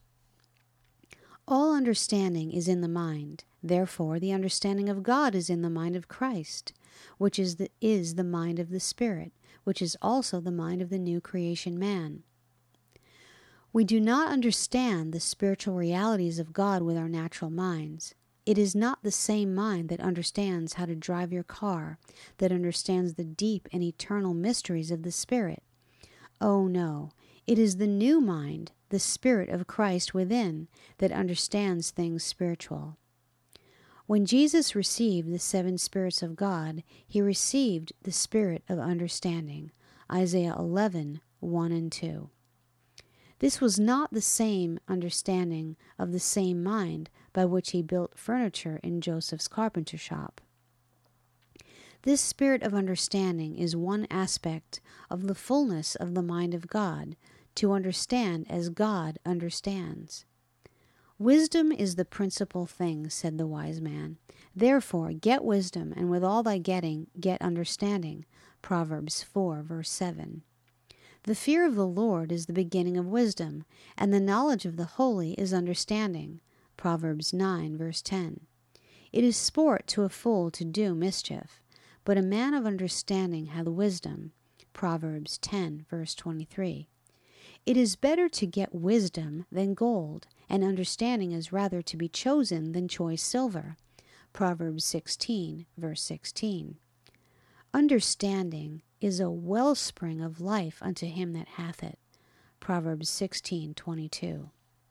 All understanding is in the mind. Therefore, the understanding of God is in the mind of Christ, which is the, is the mind of the Spirit, which is also the mind of the new creation man. We do not understand the spiritual realities of God with our natural minds. It is not the same mind that understands how to drive your car, that understands the deep and eternal mysteries of the Spirit. Oh no, it is the new mind, the Spirit of Christ within, that understands things spiritual. When Jesus received the seven spirits of God, he received the spirit of understanding. Isaiah eleven, one and two. This was not the same understanding of the same mind by which he built furniture in Joseph's carpenter shop. This spirit of understanding is one aspect of the fullness of the mind of God, to understand as God understands. Wisdom is the principal thing, said the wise man. Therefore get wisdom, and with all thy getting, get understanding. Proverbs four, verse seven. The fear of the Lord is the beginning of wisdom, and the knowledge of the holy is understanding. Proverbs nine, verse ten. It is sport to a fool to do mischief, but a man of understanding hath wisdom. Proverbs ten, verse twenty-three. It is better to get wisdom than gold, and understanding is rather to be chosen than choice silver. Proverbs sixteen, verse sixteen. Understanding is a wellspring of life unto him that hath it. Proverbs sixteen, twenty-two.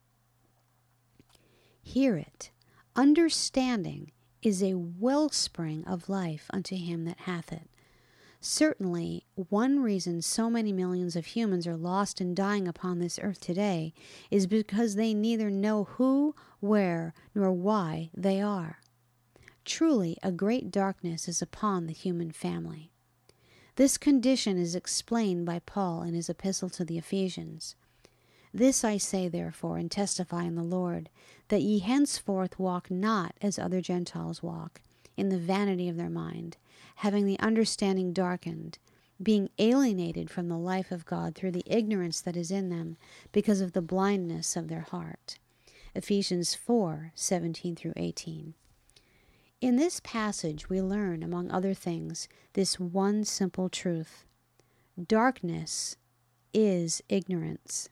Hear it. Understanding is a wellspring of life unto him that hath it. Certainly, one reason so many millions of humans are lost and dying upon this earth today is because they neither know who, where, nor why they are. Truly, a great darkness is upon the human family. This condition is explained by Paul in his epistle to the Ephesians. This I say, therefore, and testify in the Lord, that ye henceforth walk not as other Gentiles walk, in the vanity of their mind, having the understanding darkened, being alienated from the life of God through the ignorance that is in them, because of the blindness of their heart. Ephesians four, seventeen through eighteen. In this passage we learn, among other things, this one simple truth. Darkness is ignorance.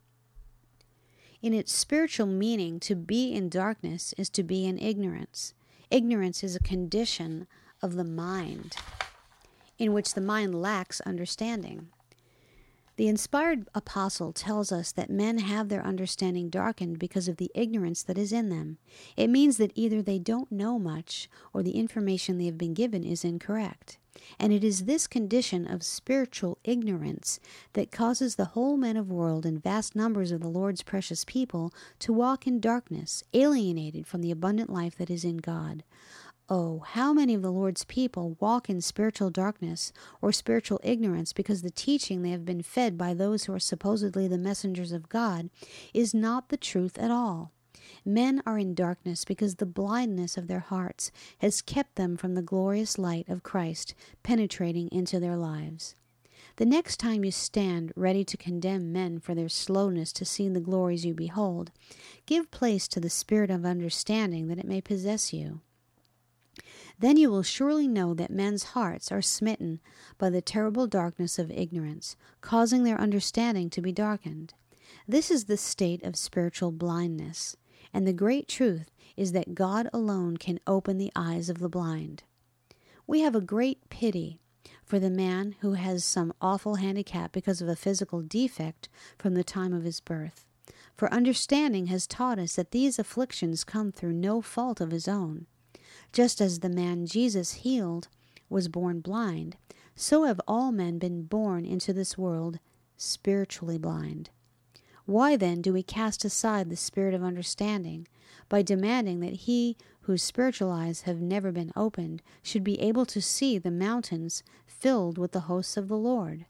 In its spiritual meaning, to be in darkness is to be in ignorance. Ignorance is a condition of the mind, in which the mind lacks understanding. The inspired apostle tells us that men have their understanding darkened because of the ignorance that is in them. It means that either they don't know much, or the information they have been given is incorrect. And it is this condition of spiritual ignorance that causes the whole men of world and vast numbers of the Lord's precious people to walk in darkness, alienated from the abundant life that is in God. Oh, how many of the Lord's people walk in spiritual darkness or spiritual ignorance because the teaching they have been fed by those who are supposedly the messengers of God is not the truth at all. Men are in darkness because the blindness of their hearts has kept them from the glorious light of Christ penetrating into their lives. The next time you stand ready to condemn men for their slowness to see the glories you behold, give place to the spirit of understanding that it may possess you. Then you will surely know that men's hearts are smitten by the terrible darkness of ignorance, causing their understanding to be darkened. This is the state of spiritual blindness, and the great truth is that God alone can open the eyes of the blind. We have a great pity for the man who has some awful handicap because of a physical defect from the time of his birth. For understanding has taught us that these afflictions come through no fault of his own. Just as the man Jesus healed was born blind, so have all men been born into this world spiritually blind. Why then do we cast aside the spirit of understanding by demanding that he whose spiritual eyes have never been opened should be able to see the mountains filled with the hosts of the Lord?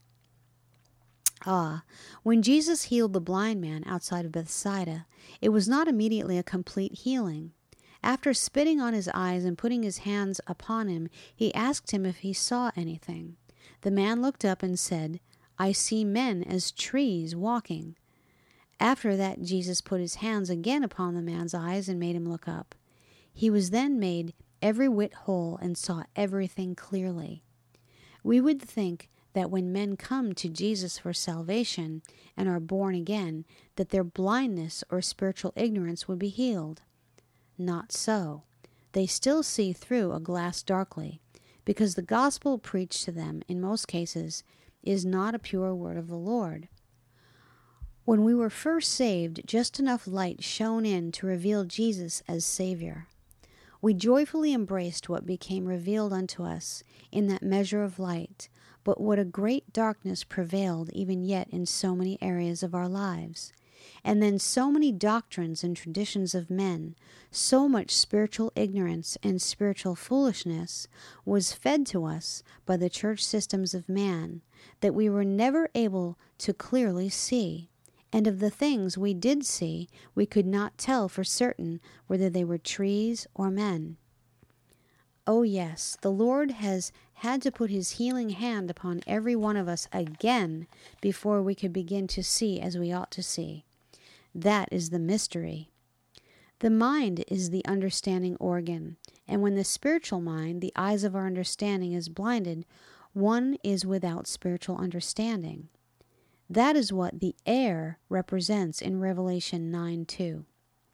Ah, when Jesus healed the blind man outside of Bethsaida, it was not immediately a complete healing. After spitting on his eyes and putting his hands upon him, he asked him if he saw anything. The man looked up and said, "I see men as trees walking." After that, Jesus put his hands again upon the man's eyes and made him look up. He was then made every whit whole and saw everything clearly. We would think that when men come to Jesus for salvation and are born again, that their blindness or spiritual ignorance would be healed. Not so. They still see through a glass darkly, because the gospel preached to them, in most cases, is not a pure word of the Lord. When we were first saved, just enough light shone in to reveal Jesus as Savior. We joyfully embraced what became revealed unto us in that measure of light, but what a great darkness prevailed even yet in so many areas of our lives. And then so many doctrines and traditions of men, so much spiritual ignorance and spiritual foolishness was fed to us by the church systems of man, that we were never able to clearly see. And of the things we did see, we could not tell for certain whether they were trees or men. Oh yes, the Lord has had to put his healing hand upon every one of us again before we could begin to see as we ought to see. That is the mystery. The mind is the understanding organ, and when the spiritual mind, the eyes of our understanding, is blinded, one is without spiritual understanding. That is what the air represents in Revelation nine two.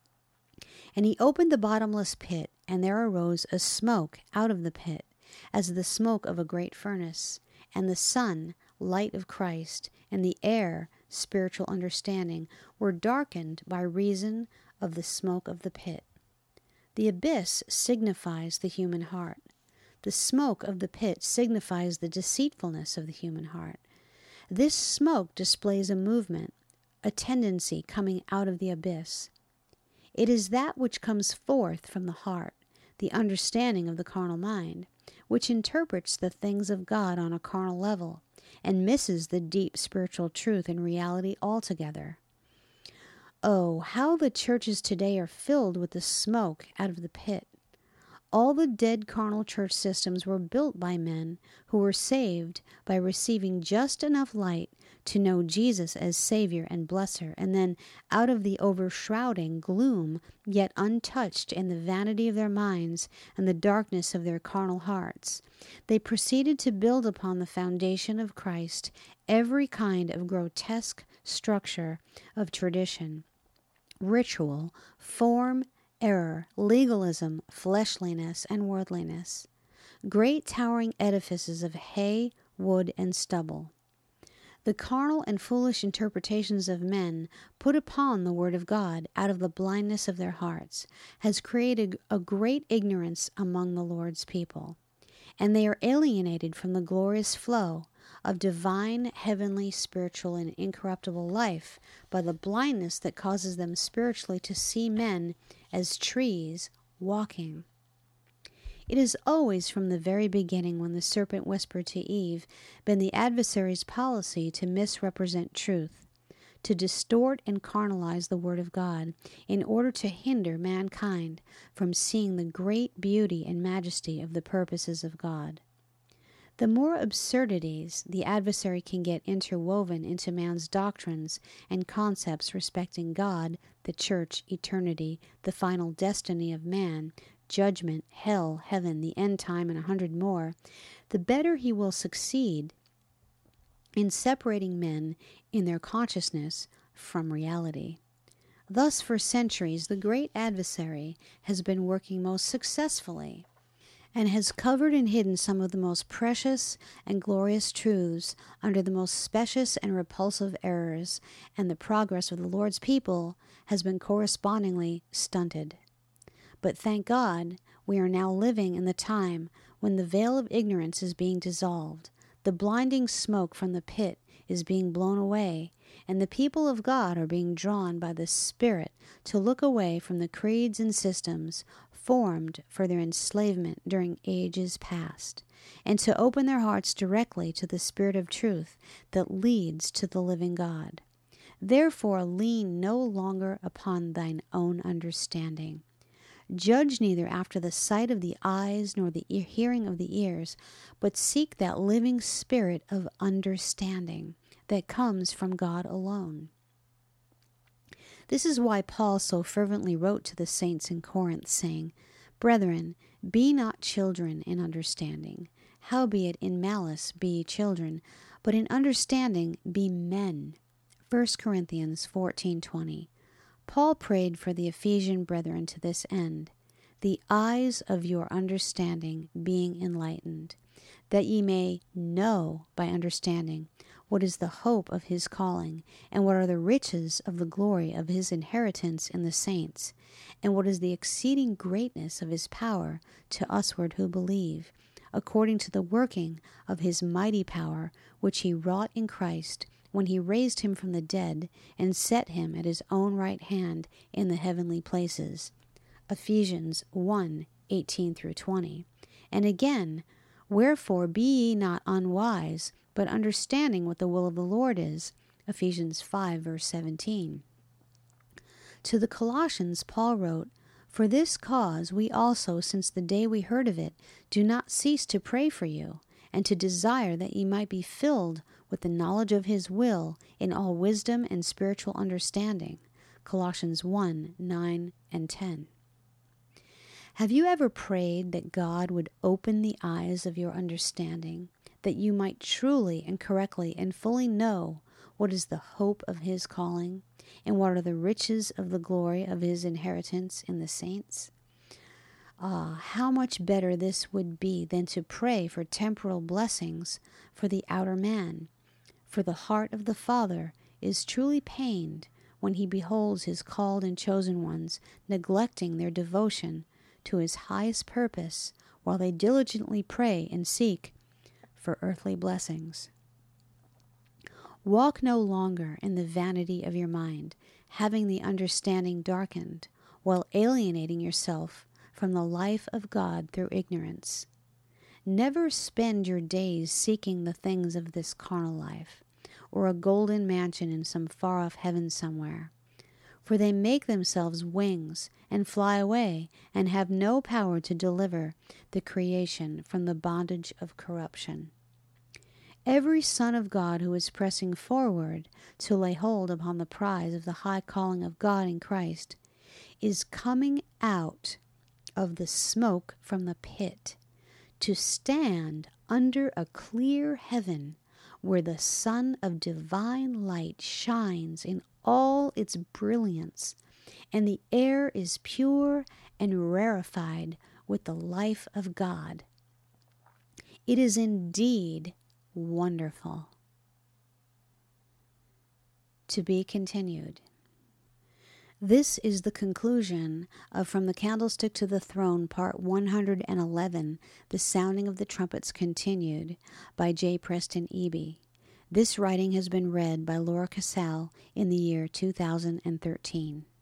And he opened the bottomless pit, and there arose a smoke out of the pit, as the smoke of a great furnace, and the sun, light of Christ, and the air, spiritual understanding, were darkened by reason of the smoke of the pit. The abyss signifies the human heart. The smoke of the pit signifies the deceitfulness of the human heart. This smoke displays a movement, a tendency coming out of the abyss. It is that which comes forth from the heart, the understanding of the carnal mind, which interprets the things of God on a carnal level and misses the deep spiritual truth and reality altogether. Oh, how the churches today are filled with the smoke out of the pit. All the dead carnal church systems were built by men who were saved by receiving just enough light to know Jesus as Savior and Blesser, and then out of the overshrouding gloom, yet untouched in the vanity of their minds and the darkness of their carnal hearts, they proceeded to build upon the foundation of Christ every kind of grotesque structure of tradition, ritual, form, error, legalism, fleshliness, and worldliness, great towering edifices of hay, wood, and stubble. The carnal and foolish interpretations of men put upon the word of God out of the blindness of their hearts has created a great ignorance among the Lord's people, and they are alienated from the glorious flow of divine, heavenly, spiritual, and incorruptible life by the blindness that causes them spiritually to see men as trees walking. It has always, from the very beginning, when the serpent whispered to Eve, been the adversary's policy to misrepresent truth, to distort and carnalize the Word of God, in order to hinder mankind from seeing the great beauty and majesty of the purposes of God. The more absurdities the adversary can get interwoven into man's doctrines and concepts respecting God, the church, eternity, the final destiny of man, judgment, hell, heaven, the end time, and a hundred more, the better he will succeed in separating men in their consciousness from reality. Thus, for centuries, the great adversary has been working most successfully and has covered and hidden some of the most precious and glorious truths under the most specious and repulsive errors, and the progress of the Lord's people has been correspondingly stunted. But thank God, we are now living in the time when the veil of ignorance is being dissolved, the blinding smoke from the pit is being blown away, and the people of God are being drawn by the Spirit to look away from the creeds and systems formed for their enslavement during ages past, and to open their hearts directly to the Spirit of truth that leads to the living God. Therefore lean no longer upon thine own understanding. Judge neither after the sight of the eyes nor the ear, hearing of the ears, but seek that living spirit of understanding that comes from God alone. This is why Paul so fervently wrote to the saints in Corinth, saying, Brethren, be not children in understanding, howbeit in malice be ye children, but in understanding be men. First Corinthians fourteen twenty. Paul prayed for the Ephesian brethren to this end, the eyes of your understanding being enlightened, that ye may know by understanding what is the hope of his calling, and what are the riches of the glory of his inheritance in the saints, and what is the exceeding greatness of his power to usward who believe, according to the working of his mighty power, which he wrought in Christ, when he raised him from the dead and set him at his own right hand in the heavenly places. Ephesians one eighteen through twenty. And again, wherefore be ye not unwise, but understanding what the will of the Lord is. Ephesians five verse seventeen. To the Colossians Paul wrote, For this cause we also, since the day we heard of it, do not cease to pray for you, and to desire that ye might be filled with the knowledge of his will in all wisdom and spiritual understanding. Colossians one nine and ten. Have you ever prayed that God would open the eyes of your understanding, that you might truly and correctly and fully know what is the hope of his calling, and what are the riches of the glory of his inheritance in the saints? Ah, how much better this would be than to pray for temporal blessings for the outer man. For the heart of the Father is truly pained when he beholds his called and chosen ones neglecting their devotion to his highest purpose, while they diligently pray and seek for earthly blessings. Walk no longer in the vanity of your mind, having the understanding darkened, while alienating yourself from the life of God through ignorance. Never spend your days seeking the things of this carnal life, or a golden mansion in some far-off heaven somewhere, for they make themselves wings and fly away, and have no power to deliver the creation from the bondage of corruption. Every son of God who is pressing forward to lay hold upon the prize of the high calling of God in Christ is coming out of the smoke from the pit to stand under a clear heaven where the sun of divine light shines in all its brilliance, and the air is pure and rarefied with the life of God. It is indeed wonderful. To be continued. This is the conclusion of From the Candlestick to the Throne, Part one hundred eleven, The Sounding of the Trumpets Continued, by J. Preston Eby. This writing has been read by Laura Casal in the year two thousand thirteen.